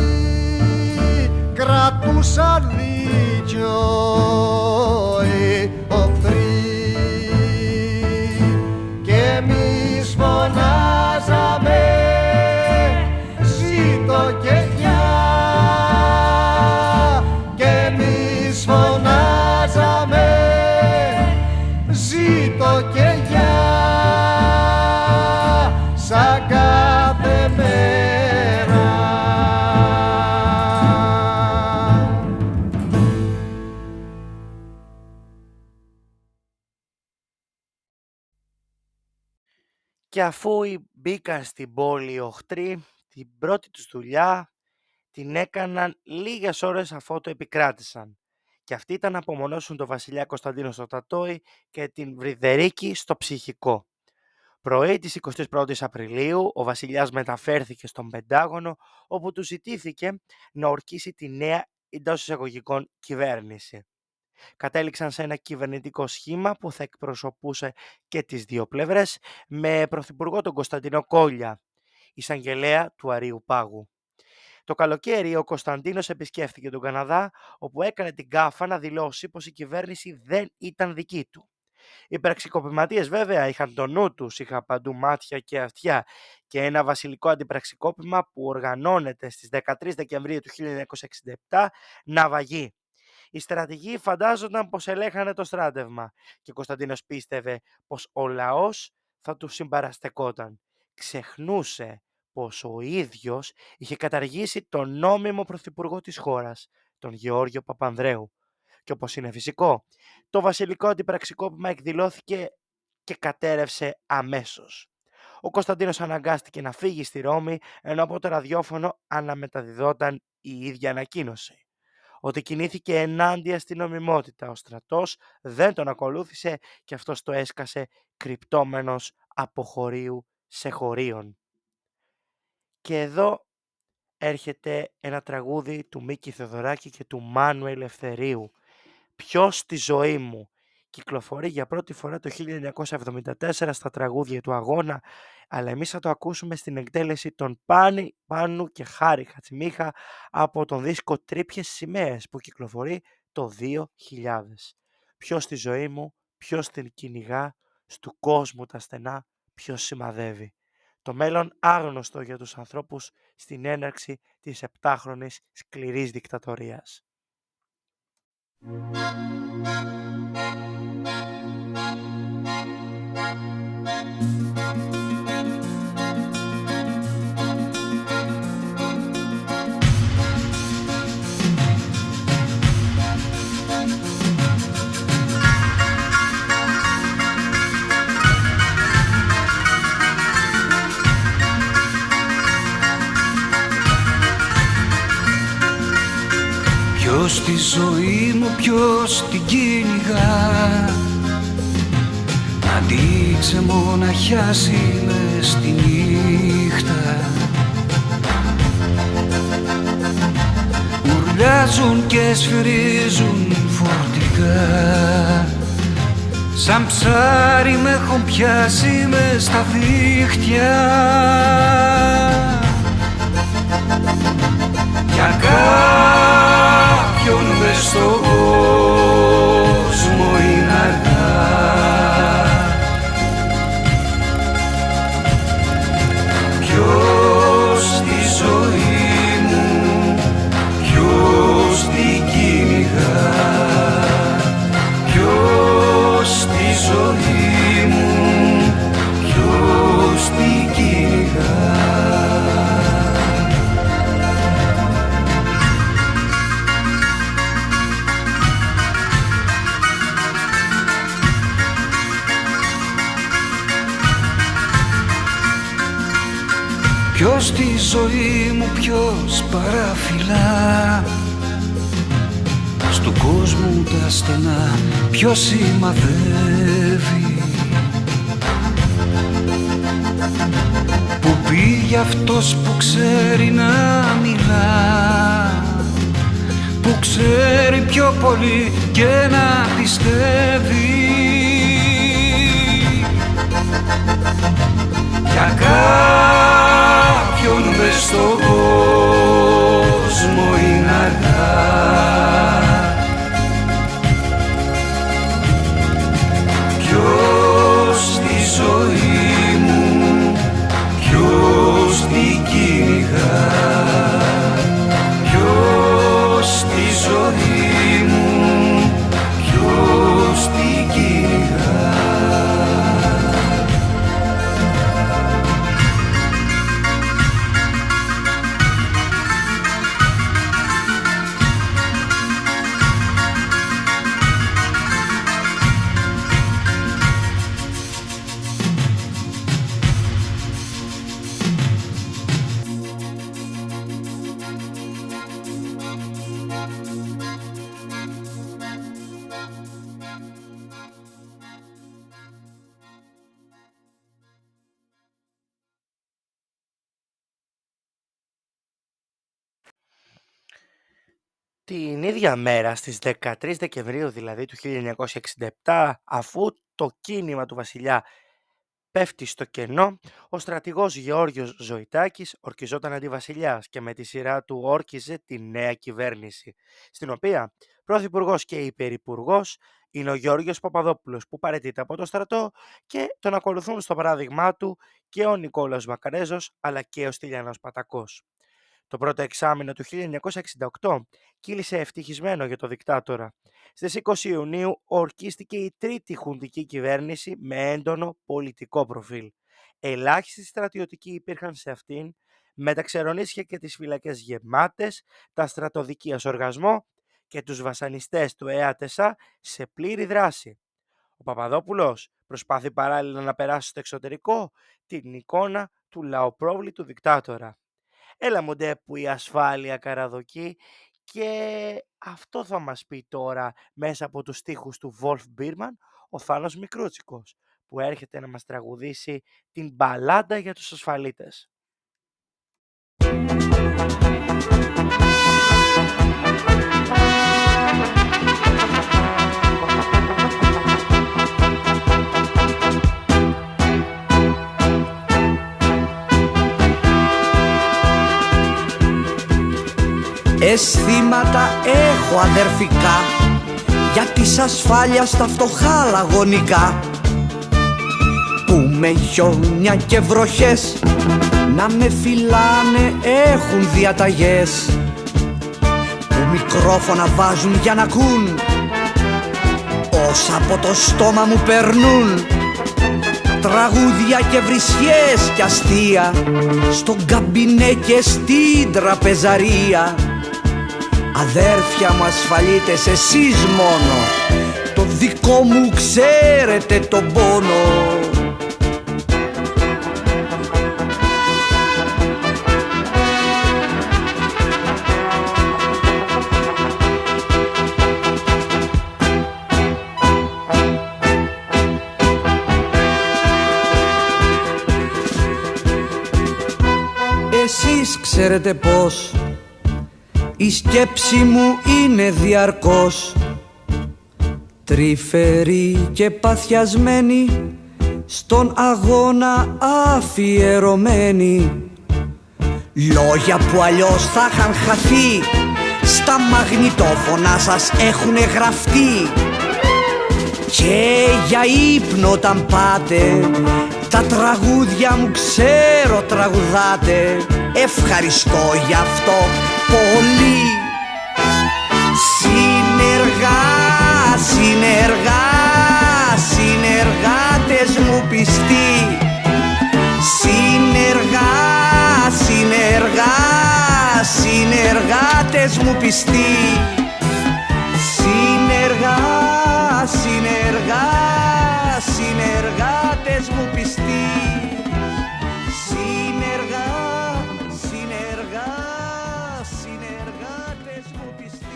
κρατούσαν δίκιο οι οχθροί και εμείς φωνάζαμε ζήτω και γεια και εμείς φωνάζαμε ζήτω και γεια σαν κάθε μέρα. Και αφού μπήκαν στην πόλη οι οχτροί, την πρώτη τους δουλειά την έκαναν λίγες ώρες αφότου επικράτησαν. Και αυτοί ήταν να απομονώσουν τον βασιλιά Κωνσταντίνο στο Τατόι και την Βρυδερίκη στο Ψυχικό. Πρωί της 21ης Απριλίου ο βασιλιάς μεταφέρθηκε στον Πεντάγωνο, όπου του ζητήθηκε να ορκίσει τη νέα εντός εισαγωγικών κυβέρνηση. Κατέληξαν σε ένα κυβερνητικό σχήμα που θα εκπροσωπούσε και τις δύο πλευρές, με πρωθυπουργό τον Κωνσταντίνο Κόλλια, εισαγγελέα του Αρείου Πάγου. Το καλοκαίρι ο Κωνσταντίνος επισκέφθηκε τον Καναδά, όπου έκανε την γκάφα να δηλώσει πως η κυβέρνηση δεν ήταν δική του. Οι πραξικοπηματίες βέβαια είχαν το νου τους, είχαν παντού μάτια και αυτιά, και ένα βασιλικό αντιπραξικόπημα που οργανώνεται στις 13 Δεκεμβρίου του 1967 ναυαγεί. Οι στρατηγοί φαντάζονταν πως ελέγχανε το στράτευμα και ο Κωνσταντίνος πίστευε πως ο λαός θα του συμπαραστεκόταν. Ξεχνούσε πως ο ίδιος είχε καταργήσει τον νόμιμο πρωθυπουργό της χώρας, τον Γεώργιο Παπανδρέου. Και όπως είναι φυσικό, το βασιλικό αντιπραξικόπημα εκδηλώθηκε και κατέρευσε αμέσως. Ο Κωνσταντίνος αναγκάστηκε να φύγει στη Ρώμη, ενώ από το ραδιόφωνο αναμεταδιδόταν η ίδια ανακοίνωση. Ότι κινήθηκε ενάντια στην νομιμότητα. Ο στρατός δεν τον ακολούθησε και αυτός το έσκασε κρυπτόμενος από χωρίου σε χωρίον. Και εδώ έρχεται ένα τραγούδι του Μίκη Θεοδωράκη και του Μάνου Ελευθερίου. «Ποιος στη ζωή μου» κυκλοφορεί για πρώτη φορά το 1974 στα τραγούδια του Αγώνα, αλλά εμείς θα το ακούσουμε στην εκτέλεση των Πάνου και Χάρη Χατσιμίχα από τον δίσκο Τρίπιες Σημαίες που κυκλοφορεί το 2000. «Ποιος στη ζωή μου, ποιος την κυνηγά, στου κόσμου τα στενά, ποιος σημαδεύει». Το μέλλον άγνωστο για τους ανθρώπους στην έναρξη της 7χρονης σκληρής δικτατορίας. Ποιος στη ζωή μου, ποιος την κυνηγά, αντί ξεμοναχιάσει μες στη νύχτα. Ουρλιάζουν και σφυρίζουν φορτικά, σαν ψάρι με έχουν πιάσει μες στα δίχτυα. Για κάποιον μες στον κόσμο είναι αργά. Ποιος στη ζωή μου, ποιος την κυνηγά, ποιος στη ζωή μου, ποιος την κυνηγά. Ποιος στη ζωή μου, ποιος παραφυλά, στου κόσμου τα στενά, ποιος σημαδεύει. Που πήγε αυτός που ξέρει να μιλά, που ξέρει πιο πολύ και να πιστεύει. Για κάποιον μες στον κόσμο είναι αργά. Ποιος στη ζωή μου, ποιος την κυνηγά, ποιος στη ζωή μου, ποιος την κυνηγά. Την ίδια μέρα, στις 13 Δεκεμβρίου δηλαδή του 1967, αφού το κίνημα του βασιλιά πέφτει στο κενό, ο στρατηγός Γεώργιος Ζωητάκης ορκιζόταν αντιβασιλιάς και με τη σειρά του όρκιζε τη νέα κυβέρνηση, στην οποία πρωθυπουργός και υπερυπουργός είναι ο Γεώργιος Παπαδόπουλος, που παραιτείται από το στρατό, και τον ακολουθούν στο παράδειγμά του και ο Νικόλαος Μακαρέζος αλλά και ο Στυλιανός Πατακός. Το πρώτο εξάμηνο του 1968 κύλησε ευτυχισμένο για το δικτάτορα. Στις 20 Ιουνίου ορκίστηκε η τρίτη χουντική κυβέρνηση με έντονο πολιτικό προφίλ. Ελάχιστοι στρατιωτικοί υπήρχαν σε αυτήν, με τα ξερονίσια και τις φυλακές γεμάτες, τα στρατοδικεία σε οργασμό και τους βασανιστές του ΕΑΤΕΣΑ σε πλήρη δράση. Ο Παπαδόπουλος προσπάθη παράλληλα να περάσει στο εξωτερικό την εικόνα του λαοπρόβλητου δικτάτορα. Έλα μοντέ που η ασφάλεια καραδοκεί, και αυτό θα μας πει τώρα μέσα από τους στίχους του Βολφ Μπίρμαν ο Θάνος Μικρούτσικος, που έρχεται να μας τραγουδήσει την μπαλάντα για τους ασφαλίτες. Αισθήματα έχω αδερφικά για της ασφάλειας τα φτωχά λαγωνικά, που με χιόνια και βροχές να με φυλάνε έχουν διαταγές, που μικρόφωνα βάζουν για να ακούν όσα από το στόμα μου περνούν, τραγούδια και βρισιές και αστεία στον καμπινέ και στην τραπεζαρία. Αδέρφια μου ασφαλίτες, εσείς μόνο το δικό μου ξέρετε τον πόνο. Εσείς ξέρετε πως η σκέψη μου είναι διαρκώς τρυφερή και παθιασμένη, στον αγώνα αφιερωμένη. Λόγια που αλλιώς θα είχαν χαθεί στα μαγνητόφωνα σας έχουνε γραφτεί, και για ύπνο όταν πάτε τα τραγούδια μου ξέρω τραγουδάτε. Ευχαριστώ γι' αυτό πολύ. Συνεργάτες μου πιστοί, συνεργάτες μου πιστοί, συνεργάτες μου πιστοί, συνεργάτες μου πιστοί.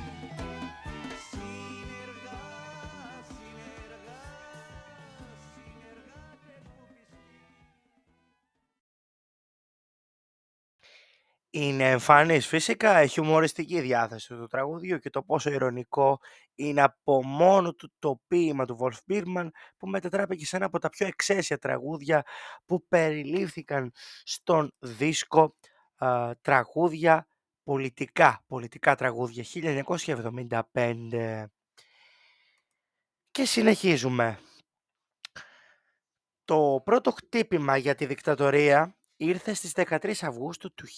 Είναι εμφανής φυσικά, έχει χιουμοριστική διάθεση του τραγουδιού, και το πόσο ειρωνικό είναι από μόνο του το ποίημα του Βολφ Μπίρμαν, που μετατράπηκε σε ένα από τα πιο εξαίσια τραγούδια που περιλήφθηκαν στον δίσκο τραγούδια πολιτικά τραγούδια 1975. Και συνεχίζουμε. Το πρώτο χτύπημα για τη δικτατορία ήρθε στις 13 Αυγούστου του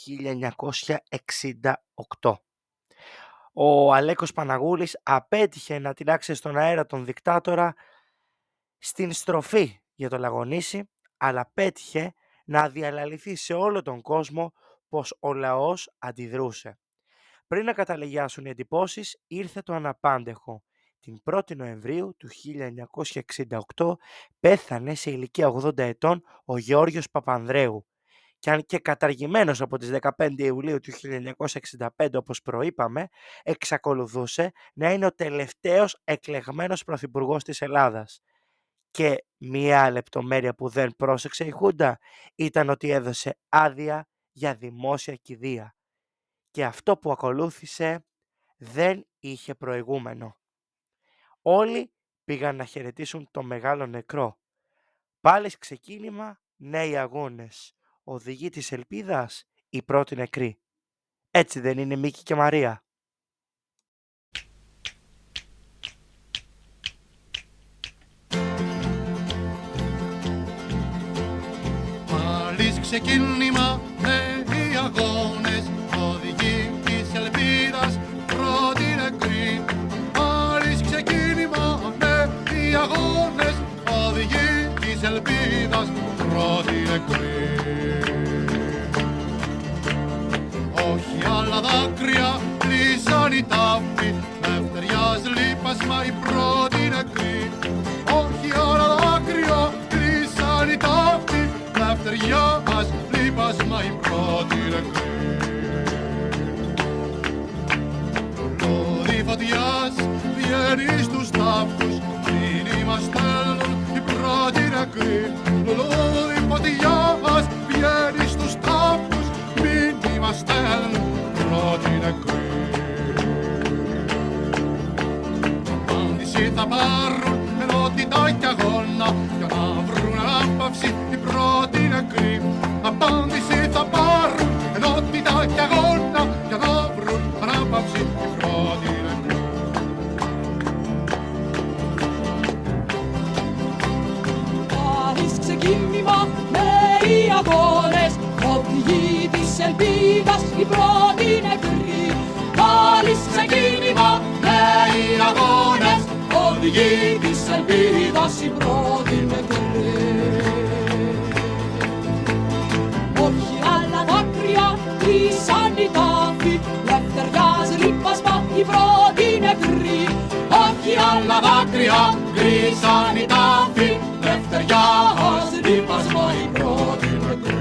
1968. Ο Αλέκος Παναγούλης απέτυχε να τεινάξει στον αέρα τον δικτάτορα στην στροφή για το Λαγονήσι, αλλά πέτυχε να διαλαληθεί σε όλο τον κόσμο πως ο λαός αντιδρούσε. Πριν να καταλεγιάσουν οι εντυπώσεις, ήρθε το αναπάντεχο. Την 1η Νοεμβρίου του 1968 πέθανε σε ηλικία 80 ετών ο Γεώργιος Παπανδρέου, και αν και καταργημένος από τις 15 Ιουλίου του 1965, όπως προείπαμε, εξακολουθούσε να είναι ο τελευταίος εκλεγμένος πρωθυπουργός της Ελλάδας. Και μία λεπτομέρεια που δεν πρόσεξε η Χούντα ήταν ότι έδωσε άδεια για δημόσια κηδεία. Και αυτό που ακολούθησε δεν είχε προηγούμενο. Όλοι πήγαν να χαιρετήσουν το μεγάλο νεκρό. Πάλι ξεκίνημα, νέοι αγώνες. Οδηγοί της ελπίδας, οι πρώτοι νεκροί. Έτσι δεν είναι, Μίκη και Μαρία? Πάλι ξεκίνημα, νέοι αγώνες, οδηγοί της ελπίδας, πρώτοι νεκροί. Πάλι ξεκίνημα, νέοι αγώνες, οδηγοί της ελπίδας, πρώτοι νεκροί. Όχι άλλα δάκρυα, κλείσαν οι τάφοι, λευτεριάς λείπασμα οι πρώτοι νεκροί. Όχι άλλα δάκρυα, κλείσαν οι τάφοι, λευτεριάς λείπασμα οι πρώτοι νεκροί. Λόδι φωτιάς βγαίνει στους τάφους, μήνυμα στέλνουν οι πρώτοι νεκροί. Λόδι φωτιάς βγαίνει στους τάφους, μήνυμα στέλνουν πρώτοι νεκροί. Απάντηση θα πάρουν ενότητα και αγώνα, για να βρουν ανάπαυση οι πρώτοι νεκροί. Απάντηση θα πάρουν ενότητα και αγώνα, για να βρουν ανάπαυση οι πρώτοι νεκροί. Πάλι ξεκίνημα, νέοι αγώνες, οδηγοί της ελπίδας, οι πρώτοι νεκροί. Πάλι ξεκίνημα, νέοι αγώνες, οδηγοί της ελπίδας, οι πρώτοι νεκροί. Όχι άλλα δάκρυα, κλείσαν οι τάφοι, λευτεριάς λείπασμα, οι πρώτοι νεκροί. Όχι άλλα δάκρυα, κλείσαν οι τάφοι, λευτεριάς λείπασμα, οι πρώτοι νεκροί.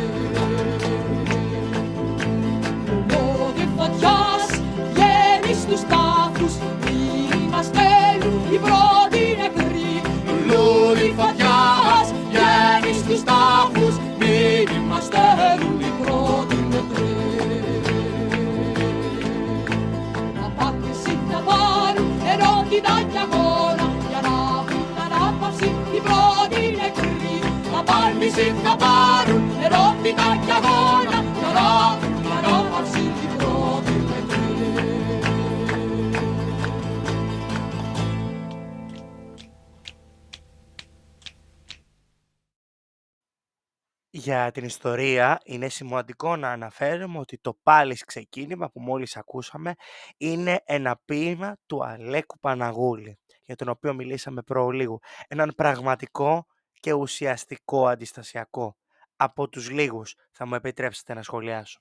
Λόδι φωτιάς βγαίνει στους τάφους, μήνυμα στέλνουν οι πρώτοι νεκροί. Λόδι φωτιάς βγαίνει στους τάφους, μήνυμα στέλνουν οι πρώτοι νεκροί. Απάντηση θα πάρουν ενότητα και αγώνα, για να βρουν ανάπαυση οι πρώτοι νεκροί. Απάντηση θα πάρουν ενότητα και αγώνα, για να βρουν ανάπαυση οι πρώτοι νεκροί. Για την ιστορία είναι σημαντικό να αναφέρουμε ότι το πάλι ξεκίνημα που μόλις ακούσαμε είναι ένα ποίημα του Αλέκου Παναγούλη, για τον οποίο μιλήσαμε προλίγου. Έναν πραγματικό και ουσιαστικό αντιστασιακό. Από τους λίγους θα μου επιτρέψετε να σχολιάσω.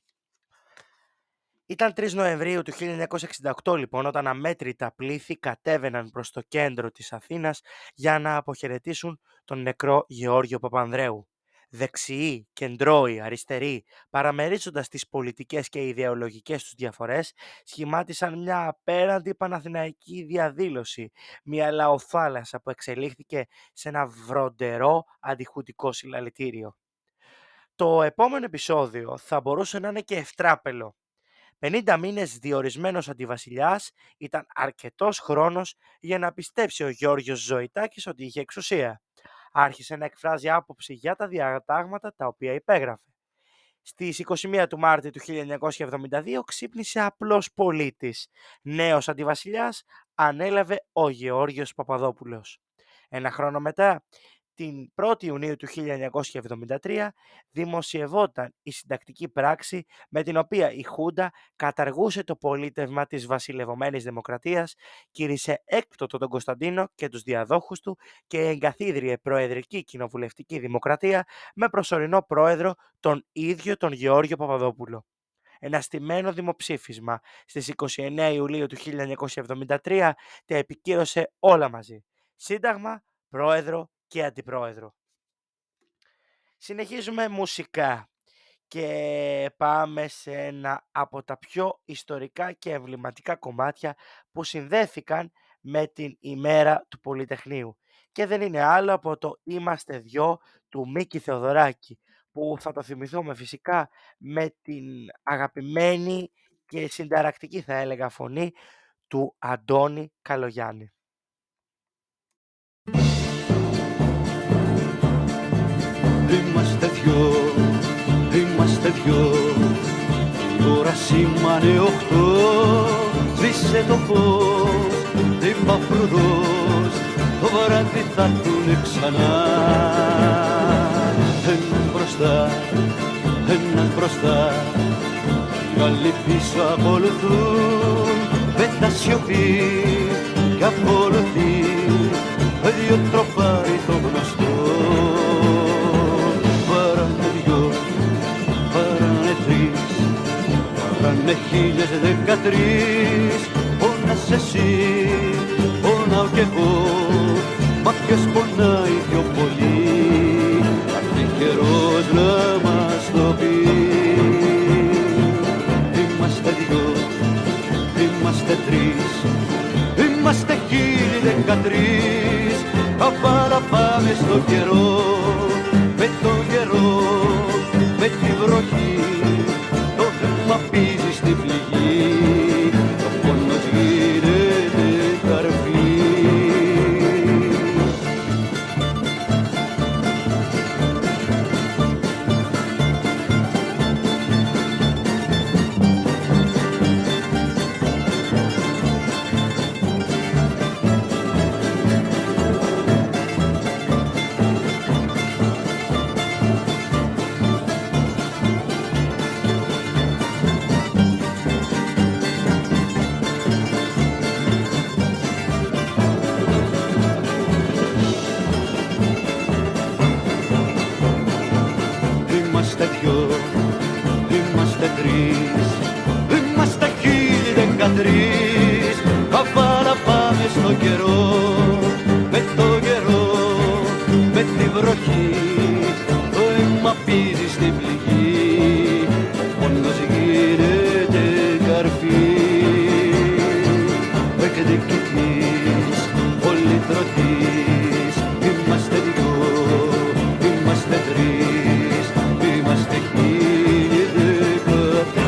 Ήταν 3 Νοεμβρίου του 1968 λοιπόν, όταν αμέτρητα πλήθη κατέβαιναν προς το κέντρο της Αθήνας για να αποχαιρετήσουν τον νεκρό Γεώργιο Παπανδρέου. Δεξιοί, κεντρώοι, αριστεροί, παραμερίζοντας τις πολιτικές και ιδεολογικές τους διαφορές, σχημάτισαν μια απέραντη παναθηναϊκή διαδήλωση, μια λαοθάλασσα που εξελίχθηκε σε ένα βροντερό αντιχουτικό συλλαλητήριο. Το επόμενο επεισόδιο θα μπορούσε να είναι και ευτράπελο. 50 μήνες διορισμένος αντιβασιλιάς ήταν αρκετός χρόνος για να πιστέψει ο Γιώργος Ζωητάκης ότι είχε εξουσία. Άρχισε να εκφράζει άποψη για τα διατάγματα τα οποία υπέγραφε. Στις 21 του Μάρτη του 1972 ξύπνησε απλός πολίτης. Νέος αντιβασιλιάς ανέλαβε ο Γεώργιος Παπαδόπουλος. Ένα χρόνο μετά, την 1η Ιουνίου του 1973, δημοσιευόταν η συντακτική πράξη με την οποία η Χούντα καταργούσε το πολίτευμα της βασιλευωμένης δημοκρατίας, κήρυσε έκπτωτο τον Κωνσταντίνο και τους διαδόχους του και εγκαθίδρυε προεδρική κοινοβουλευτική δημοκρατία με προσωρινό πρόεδρο τον ίδιο τον Γεώργιο Παπαδόπουλο. Ένα στημένο δημοψήφισμα στις 29 Ιουλίου του 1973 τα επικύρωσε όλα μαζί. Σύνταγμα, πρόεδρο και αντιπρόεδρο. Συνεχίζουμε μουσικά και πάμε σε ένα από τα πιο ιστορικά και εμβληματικά κομμάτια που συνδέθηκαν με την ημέρα του Πολυτεχνείου. Και δεν είναι άλλο από το «Είμαστε δυο» του Μίκη Θεοδωράκη, που θα το θυμηθούμε φυσικά με την αγαπημένη και συνταρακτική θα έλεγα φωνή του Αντώνη Καλογιάννη. Είμαστε δυο, η ώρα σήμανε 8, σβήσε το φως, είπα φρουρός, το βράδυ θα έρθουνε ξανά. Ένας μπροστά, οι άλλοι πίσω ακολουθούν, με τα σιωπή κι ακολουθεί, με δυο τροπάρι το γνωστό. Βάρανε δυο, βάρανε τρεις, βάρανε 1013, πόνας εσύ, πονάω κι εγώ, μα ποιος πονάει πιο πολύ, αρθεί καιρός να μας το πει. Είμαστε δυο, είμαστε τρεις, είμαστε 1013, απάρα πάμε στο καιρό, με τον καιρό, με τη βροχή, το θέμα πίζει στη πληγή, το πόνος γίνεται καρφί. Είμαστε δυο, είμαστε τρεις, είμαστε 1013, καβάρα πάμε στο καιρό, με το καιρό, με τη βροχή, το αίμα πίζει στην πληγή, ο πόνος γίνεται καρφί. Ο εκδικητής, ο λυτρωτής, είμαστε δυο, είμαστε τρεις, είμαστε 1013.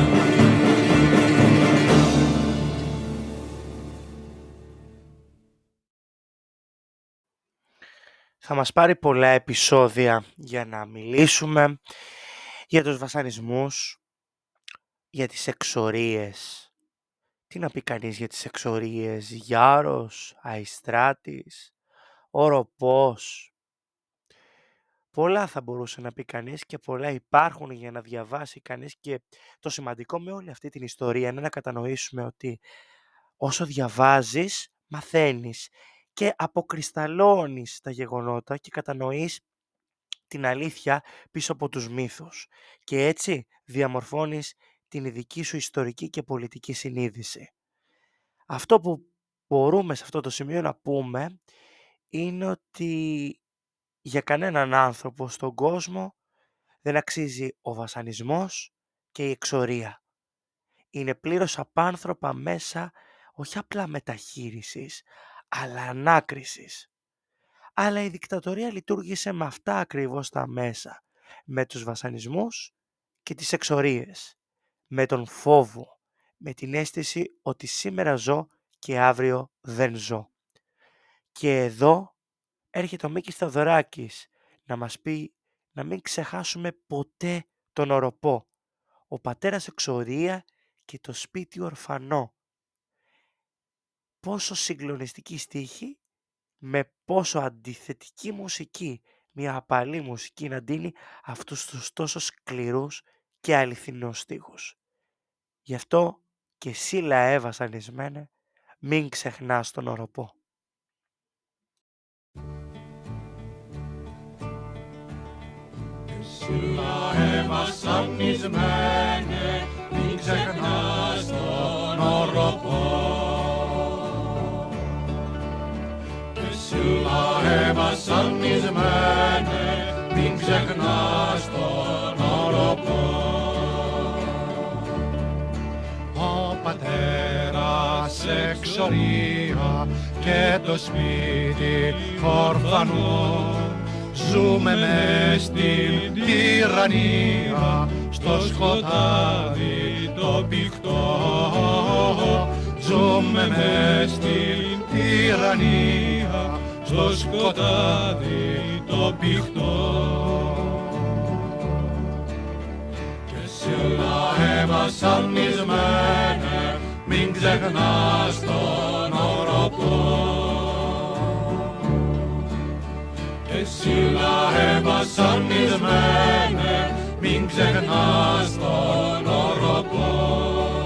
Θα μας πάρει πολλά επεισόδια για να μιλήσουμε για τους βασανισμούς, για τις εξορίες. Τι να πει κανείς για τις εξορίες? Γιάρος, Αϊστράτης, Οροπός. Πολλά θα μπορούσε να πει κανείς και πολλά υπάρχουν για να διαβάσει κανείς, και το σημαντικό με όλη αυτή την ιστορία είναι να κατανοήσουμε ότι όσο διαβάζεις μαθαίνεις και αποκρισταλώνεις τα γεγονότα και κατανοείς την αλήθεια πίσω από τους μύθους, και έτσι διαμορφώνεις την ειδική σου ιστορική και πολιτική συνείδηση. Αυτό που μπορούμε σε αυτό το σημείο να πούμε είναι ότι για κανέναν άνθρωπο στον κόσμο δεν αξίζει ο βασανισμός και η εξορία. Είναι πλήρως απάνθρωπα μέσα, όχι απλά μεταχείρισης, αλλά ανάκρισης. Αλλά η δικτατορία λειτουργήσε με αυτά ακριβώς τα μέσα, με τους βασανισμούς και τις εξορίες, με τον φόβο, με την αίσθηση ότι σήμερα ζω και αύριο δεν ζω. Και εδώ έρχεται ο Μίκης Θεοδωράκης να μας πει να μην ξεχάσουμε ποτέ τον Οροπό, ο πατέρας εξορία και το σπίτι ορφανό. Πόσο συγκλονιστική στίχη, με πόσο αντιθετική μουσική, μια απαλή μουσική να ντύνει αυτούς τους τόσο σκληρούς και αληθινούς στίχους. Γι' αυτό και εσύ λαέ βασανισμένε, μην ξεχνάς τον Οροπό. Εσύ λαέ βασανισμένε, μην ξεχνάς τον Οροπό. Εσύ λαέ βασανισμένε, μην ξεχνάς τον Οροπό. Ο πατέρας εξορία και το σπίτι ορφανό, ζούμε μες στην τυραννία, στο σκοτάδι το πηχτό, ζούμε μες στην τυραννία, στο σκοτάδι το πηχτό. Και σιλά Εύα σανισμένε, μην ξεχνάς τον οροπό. Και σιλά Εύα σανισμένε, μην ξεχνάς τον οροπό.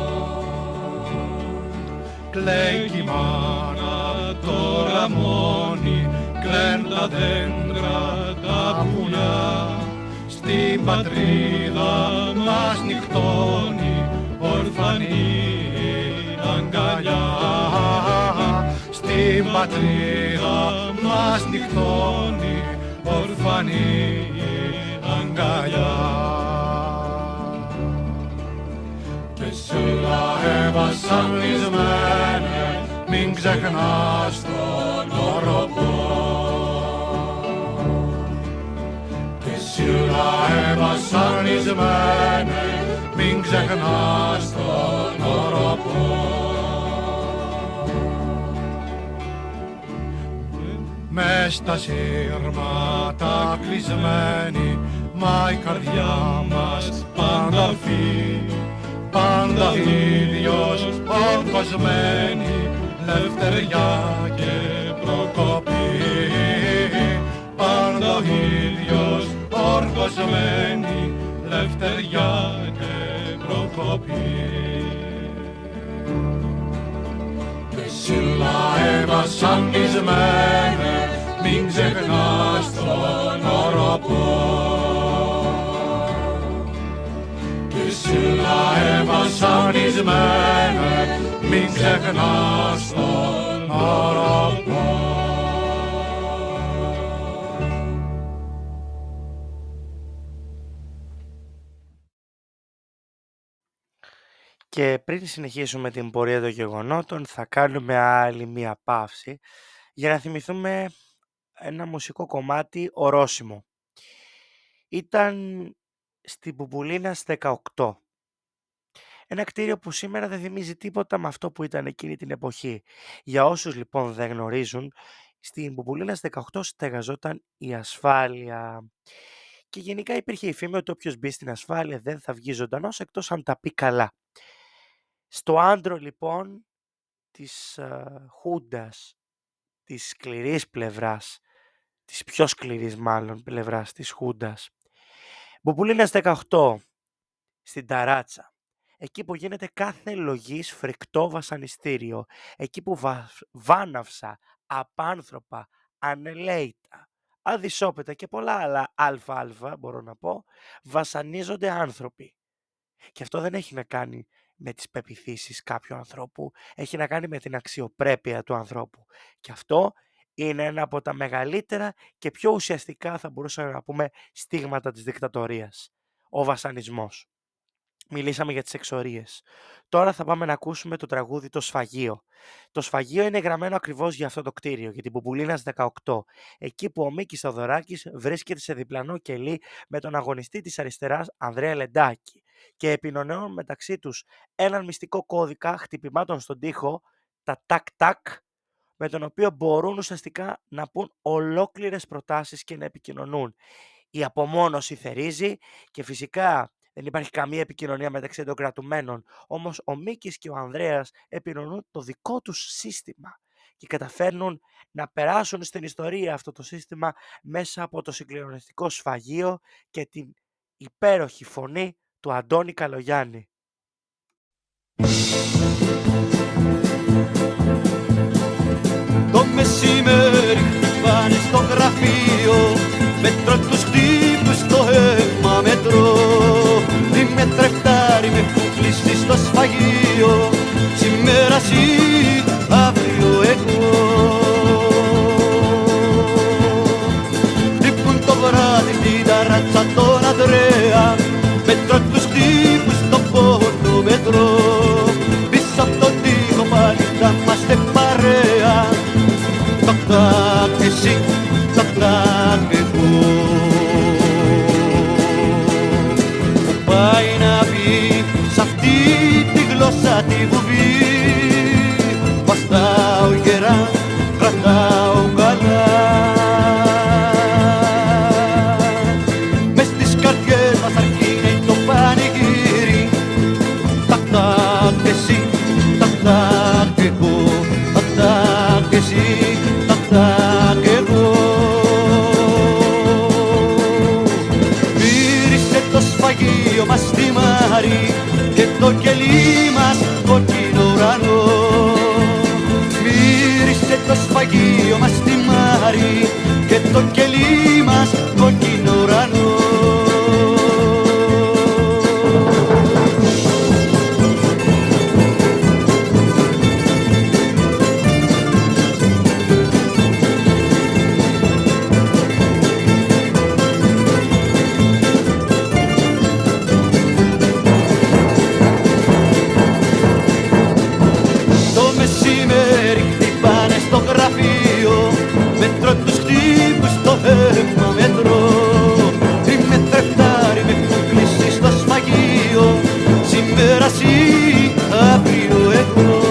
Κλαίει η μάνα τώρα μόνη, κλαίν τα δέντρα τα βουνά. Στην πατρίδα μας νυχτώνει ορφανή αγκαλιά. Στην πατρίδα μας νυχτώνει ορφανή αγκαλιά. Και σιλά Εύα σανισμένε, μην ξεχνάς τον οροπό. Και σιλά Εύα σανισμένε, μην ξεχνάς τον οροπό. Μες στα σύρματα κλεισμένη, μα η καρδιά μας πάντα αλφή, πάντα ίδιος ορκωσμένη, λευτεριά και προκοπή. Πάντα ίδιος ορκωσμένη, λευτεριά και προκοπή. Και σιλά Εύα σανισμένε, μην ξεχνάς τον οροπό. Και σιλά Εύα σανισμένε, μην ξεχνάς τον οροπό. Και πριν συνεχίσουμε την πορεία των γεγονότων, θα κάνουμε άλλη μία παύση για να θυμηθούμε ένα μουσικό κομμάτι ορόσημο. Ήταν στην Μπουμπουλίνας 18. Ένα κτίριο που σήμερα δεν θυμίζει τίποτα με αυτό που ήταν εκείνη την εποχή. Για όσους λοιπόν δεν γνωρίζουν, στην Μπουμπουλίνας 18 στεγαζόταν η ασφάλεια. Και γενικά υπήρχε η φήμη ότι όποιος μπει στην ασφάλεια δεν θα βγει ζωντανός εκτός αν τα πει καλά. Στο άντρο λοιπόν της Χούντας, της σκληρής πλευράς, της πιο σκληρής μάλλον πλευράς της Χούντας, Μπουμπουλίνας 18, στην Ταράτσα, εκεί που γίνεται κάθε λογής φρικτό βασανιστήριο, εκεί που βάναυσα, απάνθρωπα, ανελαίητα, αδυσόπιτα και πολλά άλλα αλφα μπορώ να πω, βασανίζονται άνθρωποι. Και αυτό δεν έχει να κάνει με τις πεποιθήσεις κάποιου ανθρώπου, έχει να κάνει με την αξιοπρέπεια του ανθρώπου. Και αυτό είναι ένα από τα μεγαλύτερα και πιο ουσιαστικά, θα μπορούσαμε να πούμε, στίγματα της δικτατορίας. Ο βασανισμός. Μιλήσαμε για τις εξορίες. Τώρα θα πάμε να ακούσουμε το τραγούδι «Το Σφαγείο». Το Σφαγείο είναι γραμμένο ακριβώς για αυτό το κτίριο, για την Μπουμπουλίνας 18. Εκεί που ο Μίκης Θοδωράκης βρίσκεται σε διπλανό κελί με τον αγωνιστή της αριστεράς Ανδρέα Λεντάκη και επινωνεώνουν μεταξύ τους έναν μυστικό κώδικα χτυπημάτων στον τοίχο, τα τάκ-τάκ, με τον οποίο μπορούν ουσιαστικά να πούν ολόκληρες προτάσεις και να επικοινωνούν. Η απομόνωση θερίζει και φυσικά δεν υπάρχει καμία επικοινωνία μεταξύ των κρατουμένων, όμως ο Μίκης και ο Ανδρέας επικοινωνούν το δικό τους σύστημα και καταφέρνουν να περάσουν στην ιστορία αυτό το σύστημα μέσα από το συγκλονιστικό σφαγείο και την υπέροχη φωνή του Αντώνη Καλογιάννη. Το μεσημέρι πάνε στο γραφείο, μέτρο τους χτύπους στο αίμα μετρώ. Τι με τρεφτάρει με έχουν κλείσει στο σφαγείο, σήμερα εσύ, αύριο εγώ. Χτύπουν το βράδυ την ταράτσα τον Ανδρέα, μέτρο τους χτύπους στο πόνο μετρώ. Πίσω απ' τον τοίχο πάλι θα είμαστε παρέα, τακ-τακ εσύ, τακ-τακ εγώ. Πάει ουρανό. Μύρισε το σφαγείο μας τη Μάρη και το κελί μας κόκκινο ουρανό. Μέτρο τους χτύπους στο αίμα μέτρο. Είμαι τρεφτάρι με έχουν κλείσει στο σφαγείο. Σήμερα εσύ, αύριο εγώ.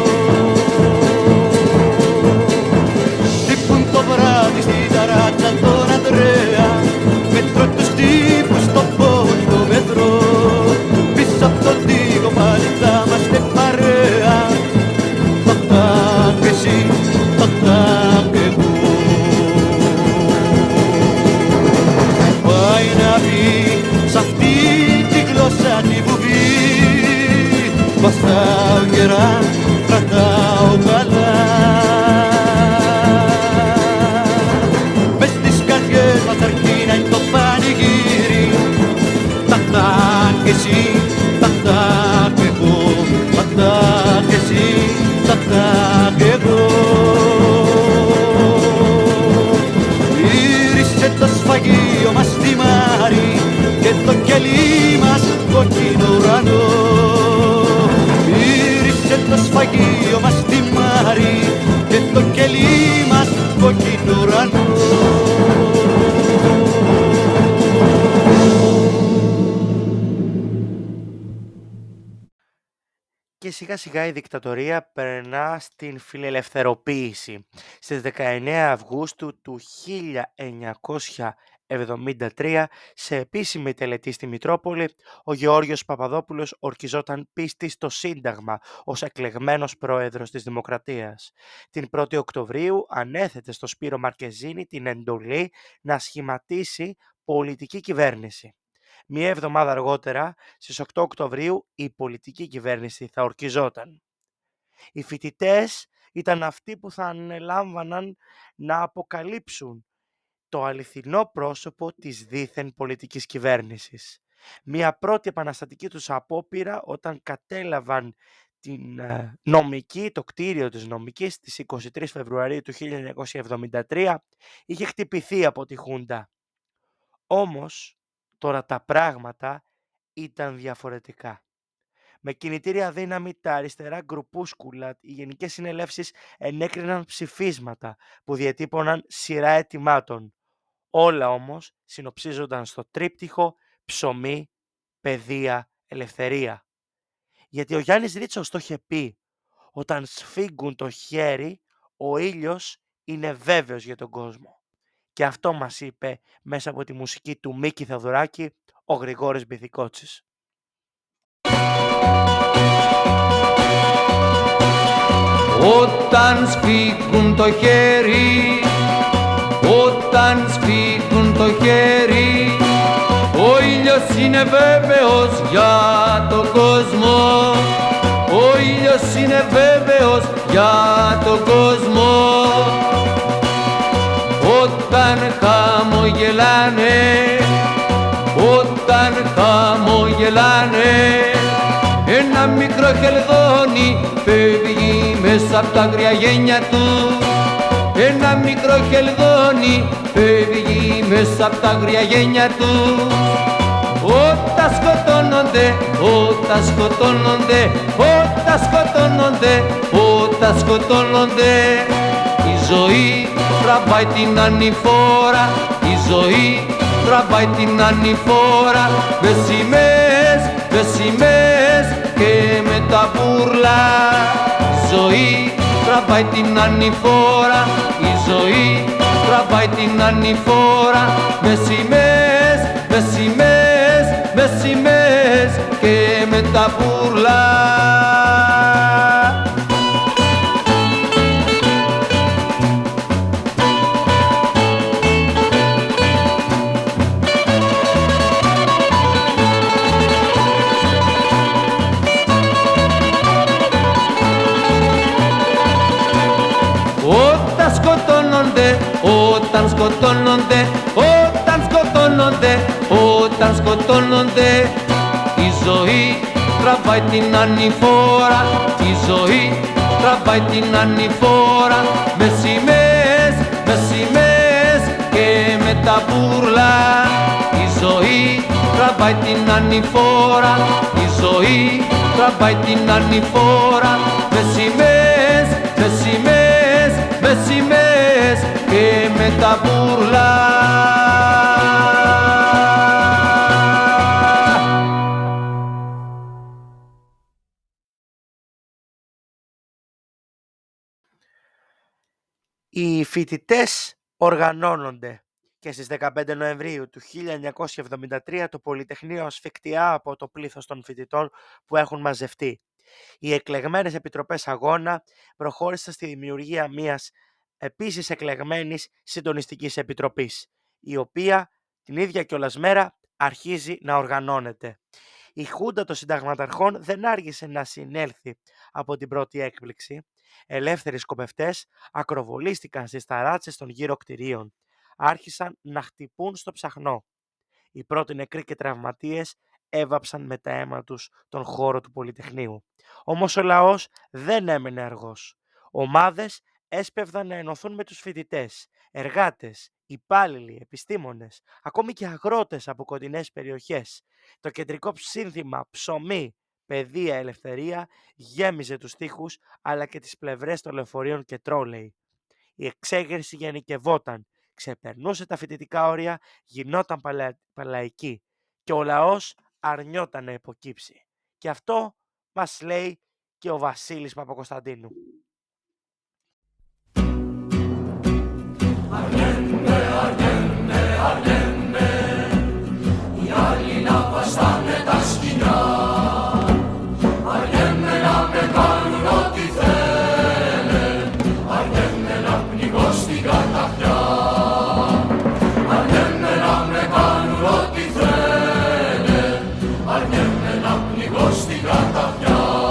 Χτύπουν το βράδυ στην ταράτσα τον Ανδρέα. Μέτρο τους χτύπους στο πόντο μέτρο. Πίσω απ' τον τοίχο πάλι θα είμαστε παρέα. Τακτά και εσύ, τακτά και εγώ. Σ' αυτή τη γλώσσα τη βουβή βαστάω γερά, κρατάω καλά. Μες στις καρδιές μας αρκεί να είναι το πανηγύρι. Ταχτά κι εσύ, ταχτά κι εγώ. Ταχτά κι εσύ, ταχτά κι εγώ. Γύρισε το σφαγείο μας στη Μάρη και το κελί μας κόκκινο ουρανό. Γύρισε το σφαγείο μας στη Μάρη και το κελί μας κόκκινο ουρανό. Και σιγά σιγά η δικτατορία περνά στην φιλελευθεροποίηση. Στις 19 Αυγούστου του 1973, σε επίσημη τελετή στη Μητρόπολη, ο Γεώργιος Παπαδόπουλος ορκιζόταν πίστη στο Σύνταγμα ως εκλεγμένος πρόεδρος της Δημοκρατίας. Την 1η Οκτωβρίου ανέθετε στο Σπύρο Μαρκεζίνη την εντολή να σχηματίσει πολιτική κυβέρνηση. Μία εβδομάδα αργότερα, στις 8 Οκτωβρίου, η πολιτική κυβέρνηση θα ορκιζόταν. Οι φοιτητές ήταν αυτοί που θα ανελάμβαναν να αποκαλύψουν το αληθινό πρόσωπο της δήθεν πολιτικής κυβέρνησης. Μία πρώτη επαναστατική τους απόπειρα όταν κατέλαβαν την νομική, το κτίριο της νομικής στις 23 Φεβρουαρίου του 1973 είχε χτυπηθεί από τη Χούντα. Όμως, τώρα τα πράγματα ήταν διαφορετικά. Με κινητήρια δύναμη τα αριστερά γκρουπούσκουλα, οι γενικές συνελεύσεις ενέκριναν ψηφίσματα που διατύπωναν σειρά αιτημάτων. Όλα όμως συνοψίζονταν στο τρίπτυχο ψωμί, παιδεία, ελευθερία. Γιατί ο Γιάννης Ρίτσος το είχε πει, όταν σφίγγουν το χέρι, ο ήλιος είναι βέβαιος για τον κόσμο. Και αυτό μας είπε μέσα από τη μουσική του Μίκη Θεοδωράκη ο Γρηγόρης Μπιθικότσης. Όταν σφίγγουν το χέρι, όταν σφίγγουν το χέρι, ο ήλιος είναι βέβαιος για τον κόσμο. Ο ήλιος είναι βέβαιος για τον κόσμο. Όταν χαμογελάνε, όταν χαμογελάνε, ένα μικρό χελδόνι φεύγει μέσα απ' τα αγριά γένια του. Ένα μικρό χελδόνι φεύγει μέσα απ' τα αγριά γένια του. Όταν σκοτώνονται, όταν σκοτώνονται, όταν σκοτώνονται, όταν σκοτώνονται, η ζωή τραβάει την ανηφόρα, η ζωή τραβάει την ανηφόρα, με σημαίες, με σημαίες και με τα μπούρλα. Η ζωή τραβάει την ανηφόρα, η ζωή τραβάει την ανηφόρα, με σημαίες, με σημαίες, με σημαίες και με τα μπούρλα. σκοτώνονται, όταν σκοτώνονται, όταν σκοτώνονται. Η ζωή τραβάει την ανηφόρα, η ζωή τραβάει την ανηφόρα. Με σημαίες, με σημαίες και με τα μπούρλα. Η ζωή τραβάει την ανηφόρα, η ζωή τραβάει την ανηφόρα. Με σημαίες, με σημαίες, με σημαίες και με τα μπούρλα. Οι φοιτητές οργανώνονται και στις 15 Νοεμβρίου του 1973 το Πολυτεχνείο ασφικτιά από το πλήθος των φοιτητών που έχουν μαζευτεί. Οι εκλεγμένες επιτροπές αγώνα προχώρησαν στη δημιουργία μιας επίσης εκλεγμένης συντονιστικής επιτροπής, η οποία την ίδια κιόλας μέρα αρχίζει να οργανώνεται. Η Χούντα των Συνταγματαρχών δεν άργησε να συνέλθει από την πρώτη έκπληξη. Ελεύθεροι σκοπευτές ακροβολίστηκαν στις ταράτσες των γύρω κτηρίων. Άρχισαν να χτυπούν στο ψαχνό. Οι πρώτοι νεκροί και τραυματίες έβαψαν με τα αίμα τους τον χώρο του Πολυτεχνείου. Όμως ο λαός δεν έμενε αργός. Ομάδες έσπευδαν να ενωθούν με τους φοιτητές, εργάτες, υπάλληλοι, επιστήμονες, ακόμη και αγρότες από κοντινές περιοχές. Το κεντρικό σύνθημα «Ψωμί, παιδεία, ελευθερία» γέμιζε τους τοίχους αλλά και τις πλευρές των λεωφορείων και τρόλεϊ. Η εξέγερση γενικευόταν, ξεπερνούσε τα φοιτητικά όρια, γινόταν παλαϊκή και ο λαός αρνιόταν να υποκύψει. Και αυτό μας λέει και ο Βασίλης Παπακοσταντίνου. Αρνιέμαι, οι άλλοι να βαστάνε τα σκηνιά. Αρνιέμαι να με κάνουν ό,τι θέλουν. Αρνιέμαι να πνιγώ στην καταχιά. Αρνιέμαι να με κάνουν ό,τι θέλουν. Αρνιέμαι να πνιγώ στην καταχιά.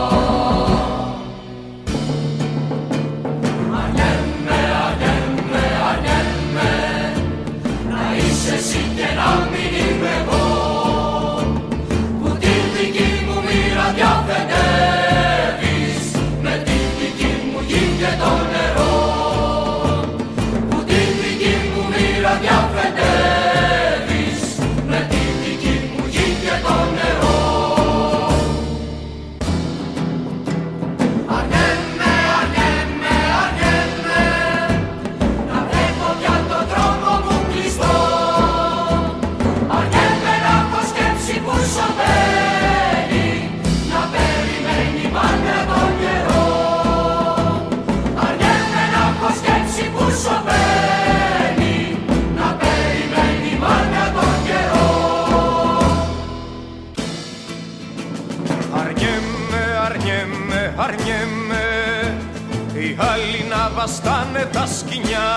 Αρνιέμαι, οι άλλοι να βαστάνε τα σκοινιά.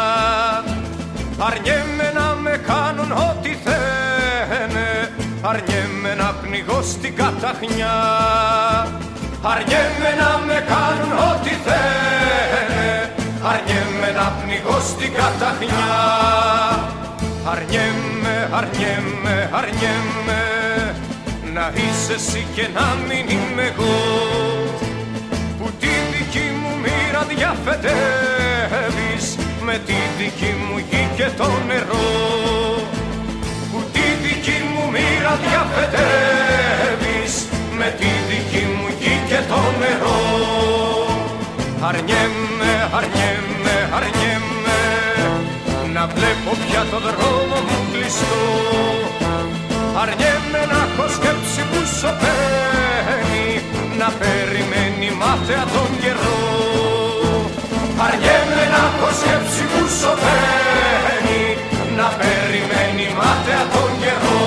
Αρνιέμαι να με κάνουν ό,τι θένε. Αρνιέμαι να πνιγώ στην καταχνιά. Αρνιέμαι να με κάνουν ό,τι θένε. Αρνιέμαι να πνιγώ στην καταχνιά. Αρνιέμαι, αρνιέμαι, αρνιέμαι να είσαι εσύ και να μην είμαι εγώ, που τη δική μου μοίρα διαφετεύεις με τη δική μου γη και το νερό, που τη δική μου μοίρα διαφετεύεις με τη δική μου γη και το νερό. Αρνιέμαι, αρνιέμαι, αρνιέμαι να βλέπω πια το δρόμο μου κλειστό. Αρνιέμαι να έχω σκέψη που σωπαίνει, να περιμένει μάταια τον καιρό. Αρνιέμαι να έχω σκέψη που σωπαίνει, να περιμένει μάταια τον καιρό.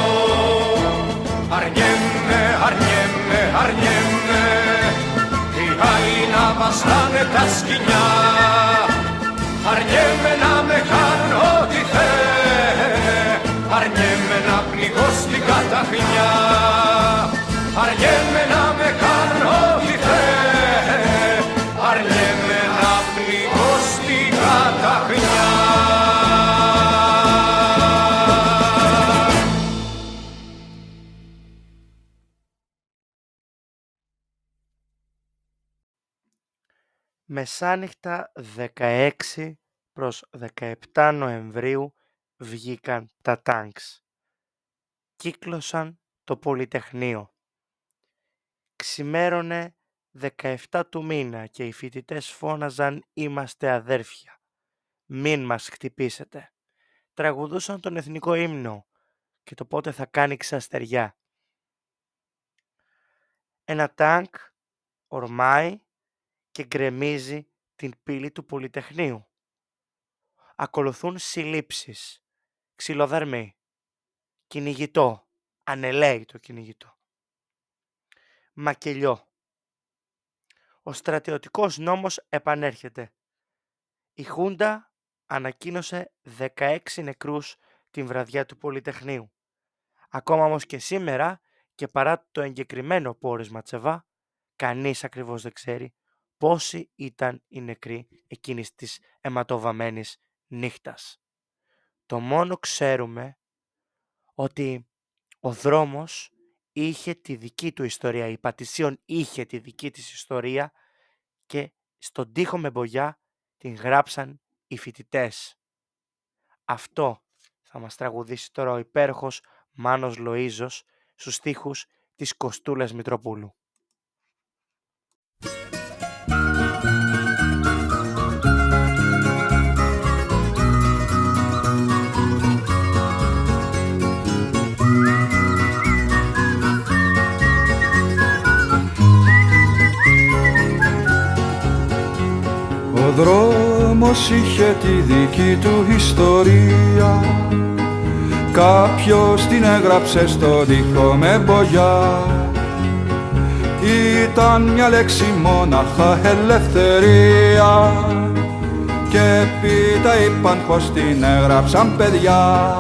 Αρνιέμαι, αρνιέμαι, αρνιέμαι οι άλλοι να βαστάνε τα σκοινιά. Αρνιέμαι να με κάνουν ό,τι θένε. Αρνιέμαι να πνιγώ στην καταχνιά. Αρνιέμαι να με κάνουν ό,τι θένε. Αρνιέμαι να πνιγώ στην καταχνιά. Μεσάνυχτα 16 προς 17 Νοεμβρίου βγήκαν τα τάγκς. Κύκλωσαν το Πολυτεχνείο. Ξημέρωνε 17 του μήνα και οι φοιτητές φώναζαν «Είμαστε αδέρφια, μην μας χτυπήσετε». Τραγουδούσαν τον εθνικό ύμνο και το «Πότε θα κάνει ξαστεριά». Ένα τάγκ ορμάει και γκρεμίζει την πύλη του Πολυτεχνείου. Ακολουθούν συλλήψεις, ξυλοδαρμοί, κυνηγητό, ανελαίητο κυνηγητό, μακελιό. Ο στρατιωτικός νόμος επανέρχεται. Η Χούντα ανακοίνωσε 16 νεκρούς την βραδιά του Πολυτεχνείου. Ακόμα όμως και σήμερα και παρά το εγκεκριμένο πόρισμα Τσεβά, κανείς ακριβώς δεν ξέρει πόσοι ήταν οι νεκροί εκείνης της αιματοβαμμένης νύχτας. Το μόνο ξέρουμε ότι ο δρόμος είχε τη δική του ιστορία, η Πατησίων είχε τη δική της ιστορία και στον τοίχο με μπογιά την γράψαν οι φοιτητές. Αυτό θα μας τραγουδήσει τώρα ο υπέροχος Μάνος Λοΐζος στους στίχους της Κωστούλας Μητροπούλου. Ο δρόμος είχε τη δική του ιστορία, κάποιος την έγραψε στον τοίχο με μπογιά. Ήταν μια λέξη μόναχα, ελευθερία, και έπειτα είπαν πως την έγραψαν παιδιά.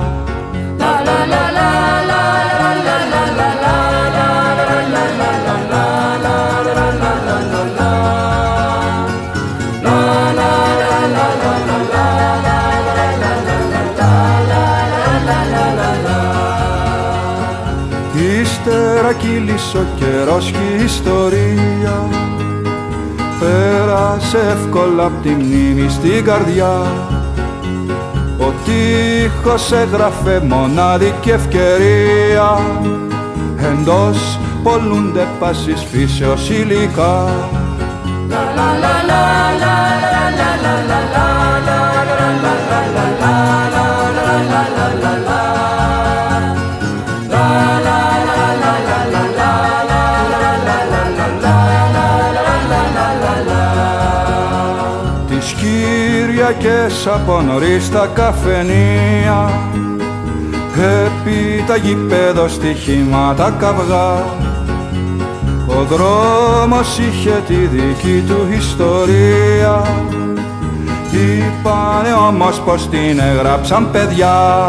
Ύστερα κύλησε ο καιρός και η ιστορία πέρασε εύκολα απ' τη μνήμη στην καρδιά. Ο τοίχος έγραφε μονάδικη ευκαιρία, εντός πολλούνται πάσης φύσεως υλικά. Τις Κυριακές από νωρίς τα καφενεία, επί τα γηπέδο στοιχήματα καυγά. Ο δρόμος είχε τη δική του ιστορία, είπανε όμως πως την έγραψαν παιδιά.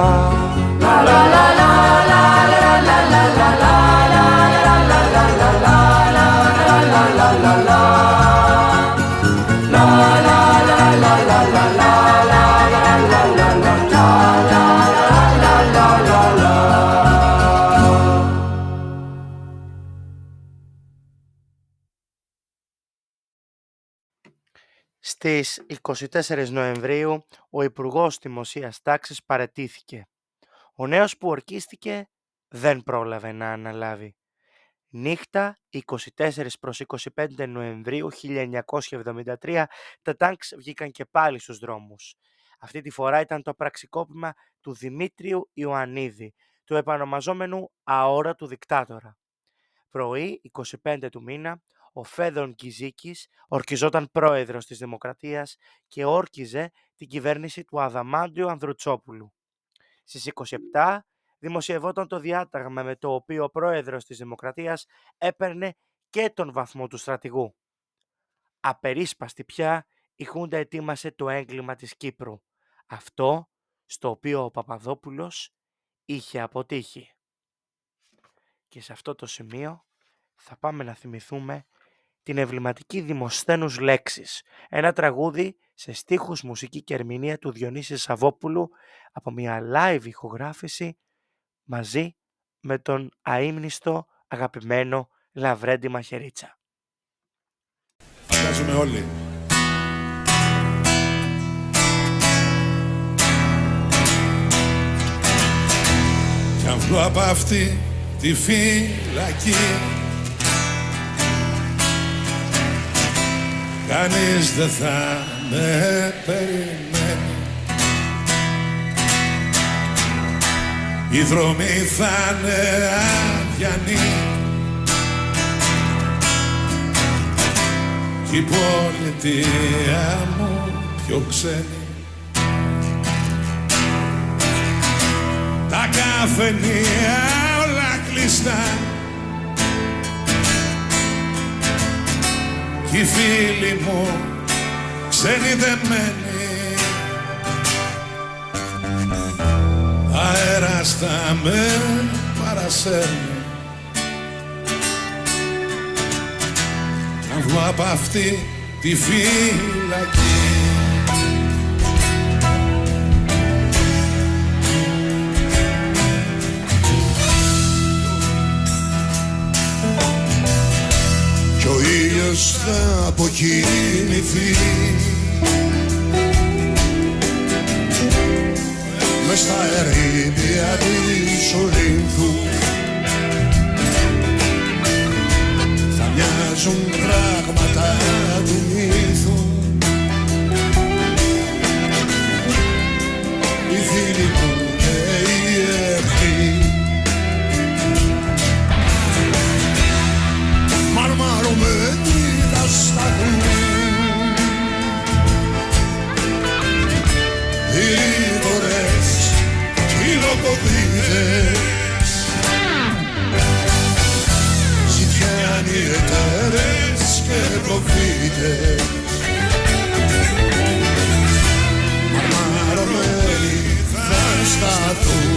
Στις 24 Νοεμβρίου ο Υπουργός Δημοσίας Τάξης παραιτήθηκε. Ο νέος που ορκίστηκε δεν πρόλαβε να αναλάβει. Νύχτα 24 προς 25 Νοεμβρίου 1973 τα τάγκς βγήκαν και πάλι στους δρόμους. Αυτή τη φορά ήταν το πραξικόπημα του Δημήτριου Ιωαννίδη, του επανομαζόμενου αόρατου δικτάτορα. Πρωί 25 του μήνα, ο Φέδων Κιζίκης ορκιζόταν πρόεδρος της Δημοκρατίας και όρκιζε την κυβέρνηση του Αδαμάντιου Ανδρουτσόπουλου. Στις 27 δημοσιευόταν το διάταγμα με το οποίο ο πρόεδρος της Δημοκρατίας έπαιρνε και τον βαθμό του στρατηγού. Απερίσπαστη πια, η Χούντα ετοίμασε το έγκλημα της Κύπρου, αυτό στο οποίο ο Παπαδόπουλος είχε αποτύχει. Και σε αυτό το σημείο θα πάμε να θυμηθούμε την εμβληματική Δημοσθένους Λέξης, ένα τραγούδι σε στίχους, μουσική και ερμηνεία του Διονύση Σαββόπουλου από μια live ηχογράφηση μαζί με τον αείμνηστο αγαπημένο Λαβρέντη Μαχαιρίτσα. Φαντάζομαι όλοι αν βγω απ' αυτή τη φυλακή, κανείς δεν θα με περιμένει. Οι δρόμοι θα είναι αδιανοί κι η πολιτεία μου πιο ξένη. Τα καφενεία όλα κλειστά κι οι φίλοι μου ξένοι δεμένοι. Αέρας θα με παρασέρνει αν βγω απ' αυτή τη φυλακή. Κι ο ήλιος θα αποκοιμηθεί μες στα ερήπια της Ολύνθου, θα μοιάζουν πράγματα του μύθου. Οι φίλοι μου και οι εχθροί μαρμαρωμένοι θα σταθούν. Οι ρήτορες κι οι λογοπαίδες, ζητιάνοι εταίρες και προφήτες, μαρμαρωμένοι θα σταθούν.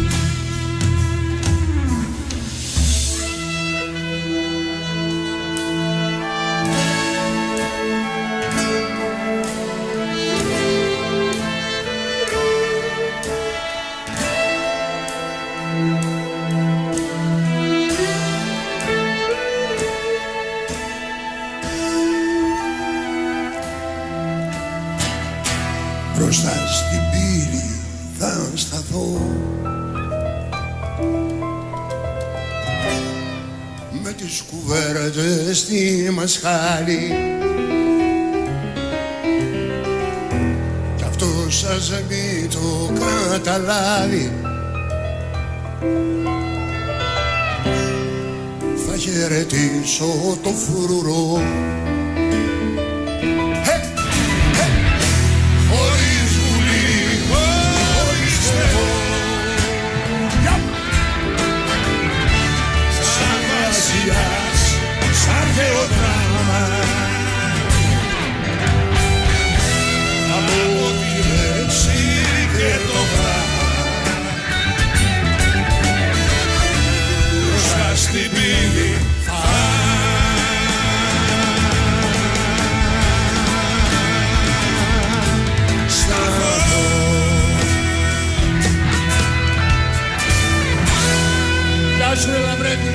Μπροστά στην πύλη θα σταθώ με τις κουβέρτες στη μασχάλη κι αυτό σας μη το καταλάβει. Θα χαιρετήσω το φρουρό σαν θεοδράμα από τη λέξη και το γράμμα μπροστά στην πύλη θα σταθώ. Γεια σου ρε Λαμπρέτη.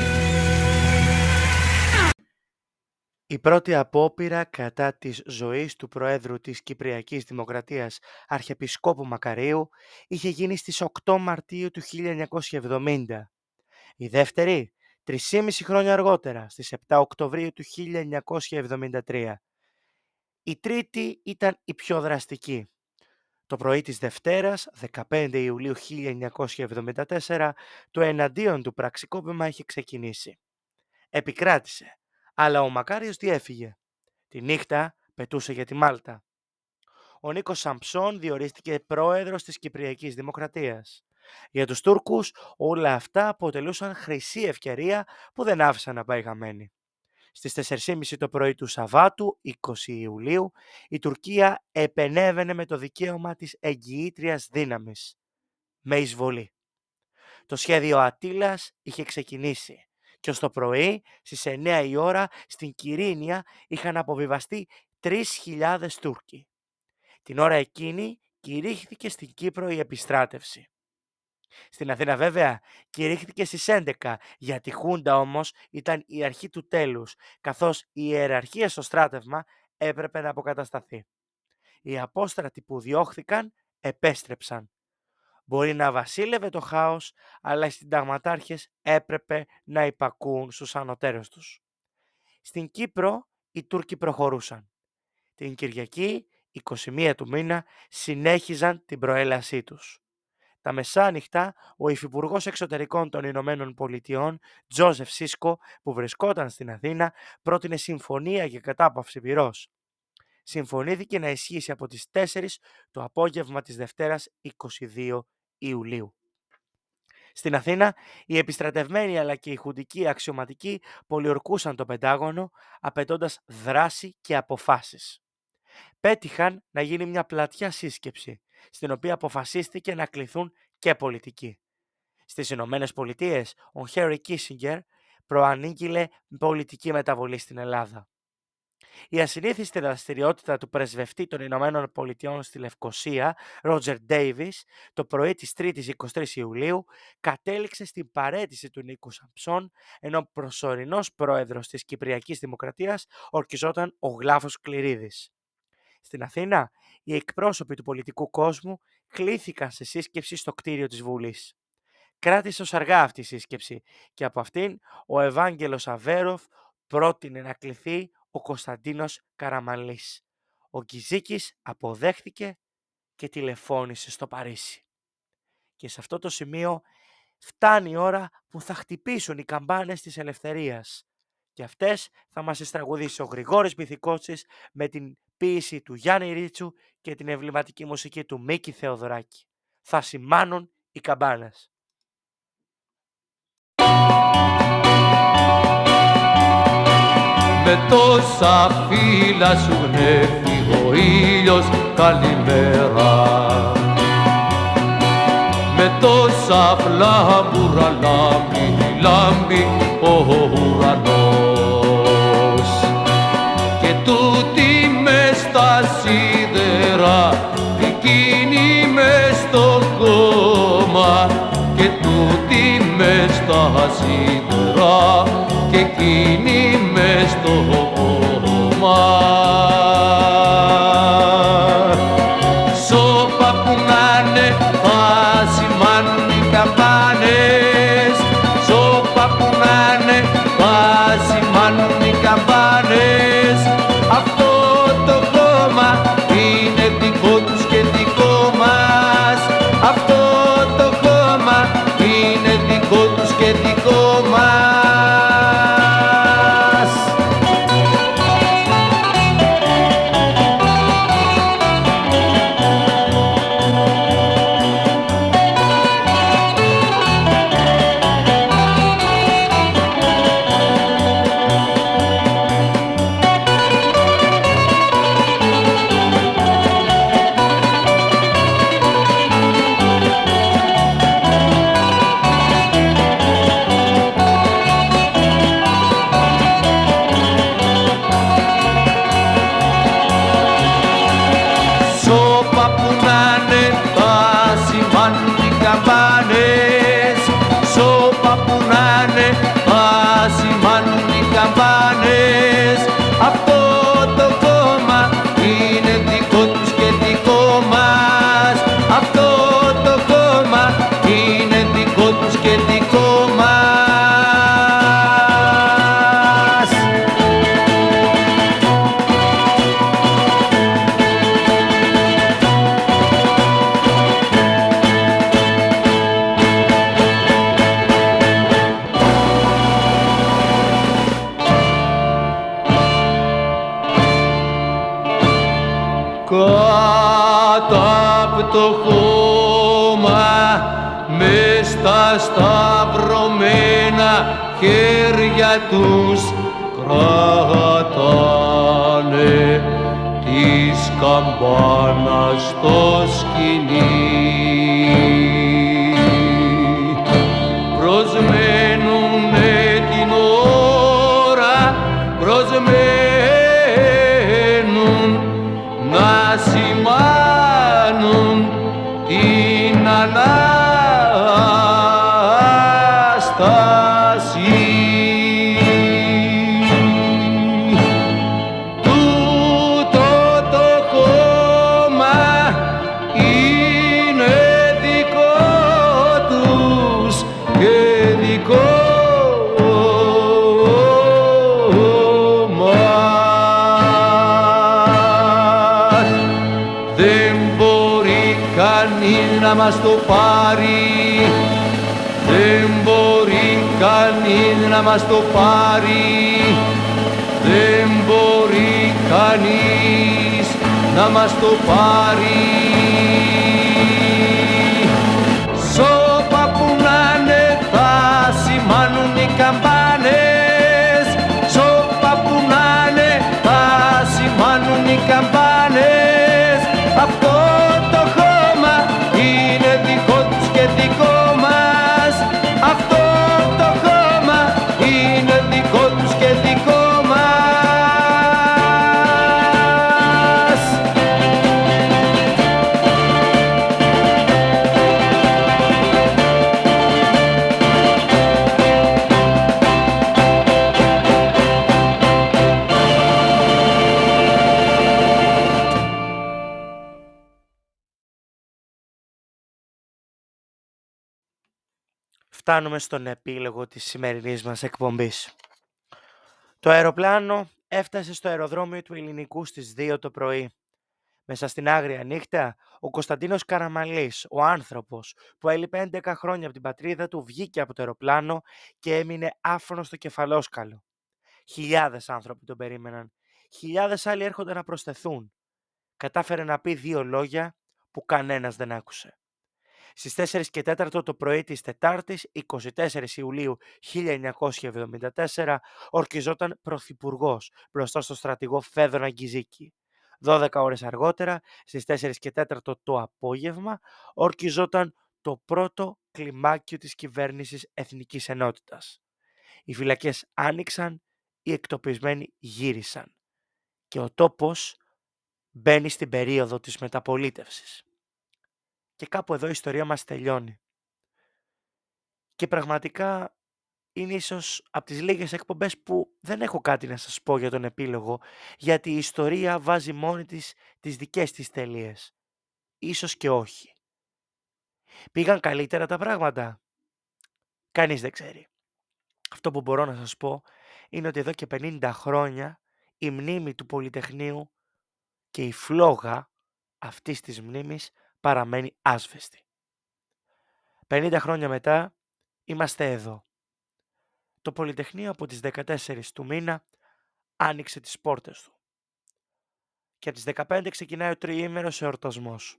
Η πρώτη απόπειρα κατά της ζωής του Προέδρου της Κυπριακής Δημοκρατίας Αρχιεπισκόπου Μακαρίου είχε γίνει στις 8 Μαρτίου του 1970. Η δεύτερη, 3,5 χρόνια αργότερα, στις 7 Οκτωβρίου του 1973. Η τρίτη ήταν η πιο δραστική. Το πρωί της Δευτέρας, 15 Ιουλίου 1974, το εναντίον του πραξικόπημα είχε ξεκινήσει. Επικράτησε. Αλλά ο Μακάριος διέφυγε. Τη νύχτα πετούσε για τη Μάλτα. Ο Νίκος Σαμψών διορίστηκε πρόεδρος της Κυπριακής Δημοκρατίας. Για τους Τούρκους όλα αυτά αποτελούσαν χρυσή ευκαιρία που δεν άφησαν να πάει χαμένη. Στις 4.30 το πρωί του Σαββάτου, 20 Ιουλίου, η Τουρκία επενέβαινε με το δικαίωμα της εγγυήτριας δύναμης. Με εισβολή. Το σχέδιο Αττήλας είχε ξεκινήσει. Και ως το πρωί, στις 9 η ώρα, στην Κυρίνια είχαν αποβιβαστεί 3.000 Τούρκοι. Την ώρα εκείνη κηρύχθηκε στην Κύπρο η επιστράτευση. Στην Αθήνα βέβαια κηρύχθηκε στις 11, για τη Χούντα όμως ήταν η αρχή του τέλους, καθώς η ιεραρχία στο στράτευμα έπρεπε να αποκατασταθεί. Οι απόστρατοι που διώχθηκαν επέστρεψαν. Μπορεί να βασίλευε το χάος, αλλά οι συνταγματάρχες έπρεπε να υπακούουν στους ανωτέρους τους. Στην Κύπρο οι Τούρκοι προχωρούσαν. Την Κυριακή, 21 του μήνα, συνέχιζαν την προέλασή τους. Τα μεσάνυχτα, ο Υφυπουργός Εξωτερικών των Ηνωμένων Πολιτειών, Τζόζεφ Σίσκο, που βρισκόταν στην Αθήνα, πρότεινε συμφωνία για κατάπαυση πυρός. Συμφωνήθηκε να ισχύσει από τις 4 το απόγευμα της Δευτέρας 22 Ιουλίου. Στην Αθήνα, οι επιστρατευμένοι αλλά και οι χουντικοί αξιωματικοί πολιορκούσαν το Πεντάγωνο, απαιτώντας δράση και αποφάσεις. Πέτυχαν να γίνει μια πλατιά σύσκεψη, στην οποία αποφασίστηκε να κληθούν και πολιτικοί. Στις Ηνωμένες Πολιτείες, ο Χένρι Κίσινγκερ προανήγγειλε πολιτική μεταβολή στην Ελλάδα. Η ασυνήθιστη δραστηριότητα του πρεσβευτή των Ηνωμένων Πολιτειών στη Λευκοσία, Ρότζερ Ντέιβις, το πρωί της 3ης 23 Ιουλίου, κατέληξε στην παραίτηση του Νίκου Σαμψών, ενώ προσωρινός πρόεδρος της Κυπριακής Δημοκρατίας ορκιζόταν ο Γλάφος Κληρίδης. Στην Αθήνα, οι εκπρόσωποι του πολιτικού κόσμου κλήθηκαν σε σύσκεψη στο κτίριο της Βουλής. Κράτησε ως αργά αυτή η σύσκεψη και από αυτήν ο Ευάγγελος Αβέροφ πρότεινε να κληθεί ο Κωνσταντίνος Καραμανλής. Ο Γκυζίκης αποδέχθηκε και τηλεφώνησε στο Παρίσι. Και σε αυτό το σημείο φτάνει η ώρα που θα χτυπήσουν οι καμπάνες της ελευθερίας. Και αυτές θα μας εστραγουδήσει ο Γρηγόρης Μυθικότσης με την ποίηση του Γιάννη Ρίτσου και την εμβληματική μουσική του Μίκη Θεοδωράκη. Θα σημάνουν οι καμπάνες. Με τόσα φύλλα σου γνέφει ο ήλιος καλημέρα, με τόσα φλάμπουρα λάμπει ο ουρανός, και τούτη μες στα σίδερα, εκείνη μες στο κόμμα, και τούτη μες στα σίδερα, και εκείνη μες στο κόμμα. Σώπα που να'ναι θα σημάνουν οι καμπάνες, σώπα που να'ναι θα σημάνουν οι καμπάνες. Αυτό το κόμμα είναι δικό τους και δικό μας, αυτό το κόμμα είναι δικό τους και δικό μας. Το χώμα μες στα σταυρωμένα χέρια τους κρατάνε της καμπάνας στο σκηνή. Προσμένουνε την ώρα, προσμένουν να σημάνουν την Ανάσταση. Τούτο το κόμμα είναι δικό κανείς να μας το πάρει, δεν μπορεί κανείς να μας το πάρει, δεν μπορεί κανείς να μας το πάρει. Σώπα που να είναι θα σημάνουν οι καμπάνες, σώπα που να είναι θα σημάνουν οι καμπάνες. Αυτό το χώμα είναι δικό τους και δικό μας, αυτό το χώμα είναι δικό τους και δικό μας. Φτάνουμε στον επίλογο της σημερινής μας εκπομπής. Το αεροπλάνο έφτασε στο αεροδρόμιο του Ελληνικού στις 2 το πρωί. Μέσα στην άγρια νύχτα, ο Κωνσταντίνος Καραμαλής, ο άνθρωπος που έλειπε 11 χρόνια από την πατρίδα του, βγήκε από το αεροπλάνο και έμεινε άφωνος στο κεφαλόσκαλο. Χιλιάδες άνθρωποι τον περίμεναν. Χιλιάδες άλλοι έρχονταν να προσθεθούν. Κατάφερε να πει 2 λόγια που κανένας δεν άκουσε. Στις 4 και 4 το πρωί της Τετάρτης, 24 Ιουλίου 1974, ορκιζόταν πρωθυπουργός μπροστά στο στρατηγό Φέδωνα Γκυζίκη. 12 ώρες αργότερα, στις 4 και 4 το απόγευμα, ορκιζόταν το πρώτο κλιμάκιο της κυβέρνησης Εθνικής Ενότητας. Οι φυλακές άνοιξαν, οι εκτοπισμένοι γύρισαν και ο τόπος μπαίνει στην περίοδο της μεταπολίτευσης. Και κάπου εδώ η ιστορία μας τελειώνει. Και πραγματικά είναι ίσως από τις λίγες εκπομπές που δεν έχω κάτι να σας πω για τον επίλογο, γιατί η ιστορία βάζει μόνη της τις δικές της τελείες. Ίσως και όχι. Πήγαν καλύτερα τα πράγματα? Κανείς δεν ξέρει. Αυτό που μπορώ να σας πω είναι ότι εδώ και 50 χρόνια η μνήμη του Πολυτεχνείου και η φλόγα αυτής της μνήμης παραμένει άσβεστη. 50 χρόνια μετά είμαστε εδώ. Το Πολυτεχνείο από τις 14 του μήνα άνοιξε τις πόρτες του. Και από τις 15 ξεκινάει ο τριήμερος εορτασμός.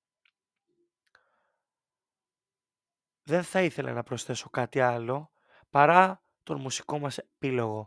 Δεν θα ήθελα να προσθέσω κάτι άλλο παρά τον μουσικό μας επίλογο.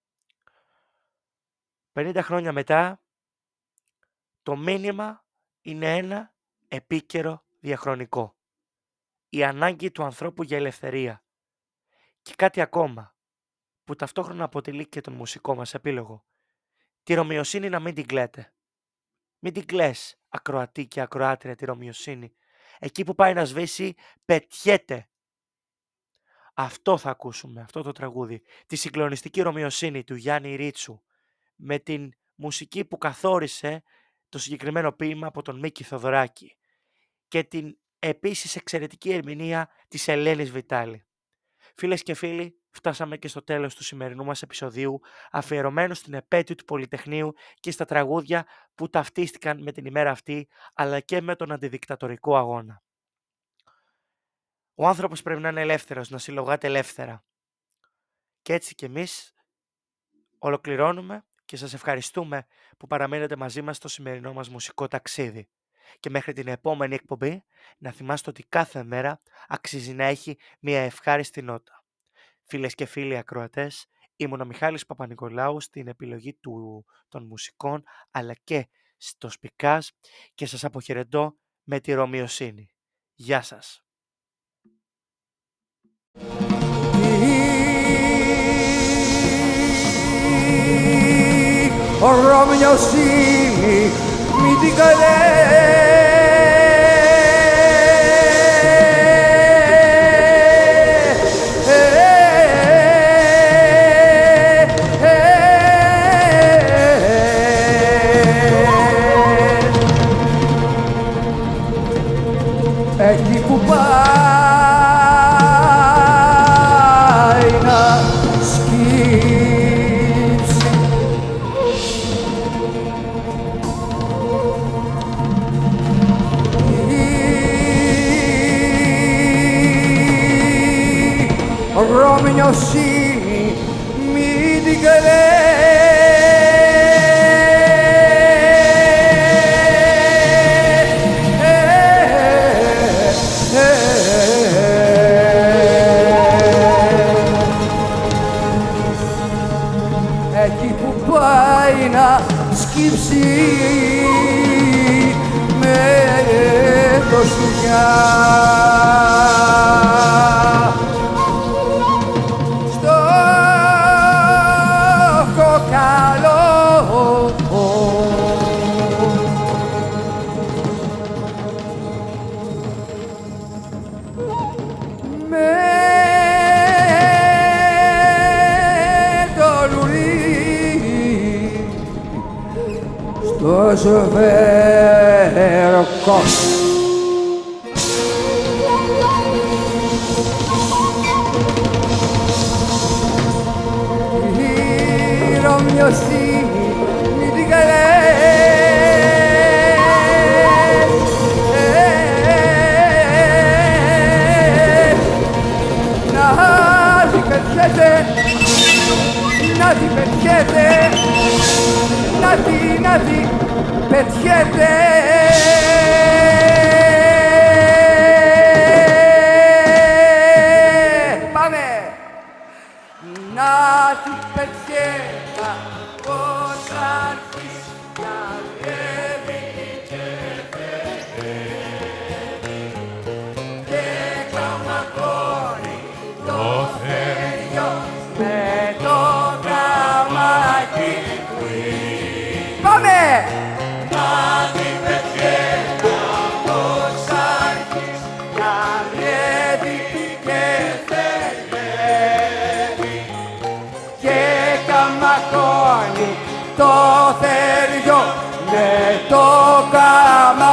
50 χρόνια μετά το μήνυμα είναι ένα επίκαιρο διαχρονικό. Η ανάγκη του ανθρώπου για ελευθερία. Και κάτι ακόμα που ταυτόχρονα αποτελεί και τον μουσικό μας επίλογο. Τη ρωμιοσύνη να μην την κλαίτε. Μην την κλαις, ακροατή και ακροάτρια, τη ρωμιοσύνη. Εκεί που πάει να σβήσει, πετιέται. Αυτό θα ακούσουμε, αυτό το τραγούδι. Τη συγκλονιστική ρωμιοσύνη του Γιάννη Ρίτσου, με την μουσική που καθόρισε το συγκεκριμένο ποίημα από τον Μίκη Θοδωράκη και την επίσης εξαιρετική ερμηνεία της Ελένης Βιτάλη. Φίλες και φίλοι, φτάσαμε και στο τέλος του σημερινού μας επεισοδίου, αφιερωμένου στην επέτειο του Πολυτεχνείου και στα τραγούδια που ταυτίστηκαν με την ημέρα αυτή, αλλά και με τον αντιδικτατορικό αγώνα. Ο άνθρωπος πρέπει να είναι ελεύθερος, να συλλογάται ελεύθερα. Και έτσι κι εμείς ολοκληρώνουμε και σας ευχαριστούμε που παραμείνετε μαζί μας στο σημερινό μας μουσικό ταξίδι. Και μέχρι την επόμενη εκπομπή να θυμάστε ότι κάθε μέρα αξίζει να έχει μια ευχάριστη νότα. Φίλες και φίλοι ακροατές, ήμουν ο Μιχάλης Παπανικολάου στην επιλογή των μουσικών αλλά και στο σπικάζ και σας αποχαιρετώ με τη ρωμιοσύνη. Γεια σας. Ρωμιοσύνη μην την καλέ. Εκεί που πάει να σκύψει καλοσύνη μην την κλαις. Εκεί που πάει να σκύψει με το σουγιά στο κοκαλό με το λουρί στο σβέρκο. Ρωμιοσύνη μην την καλές. Να την πετιέται, να την πετιέται, να την πετιέται. Πάμε! Να την πετιέται πως αρχίσει να ανέβει και καμακώνει το θέριο με το καμάκι του. Πάμε! Να την πετιέται πως αρχίσει να ανέβει και και καμακώνει το θέριο με το καμάκι.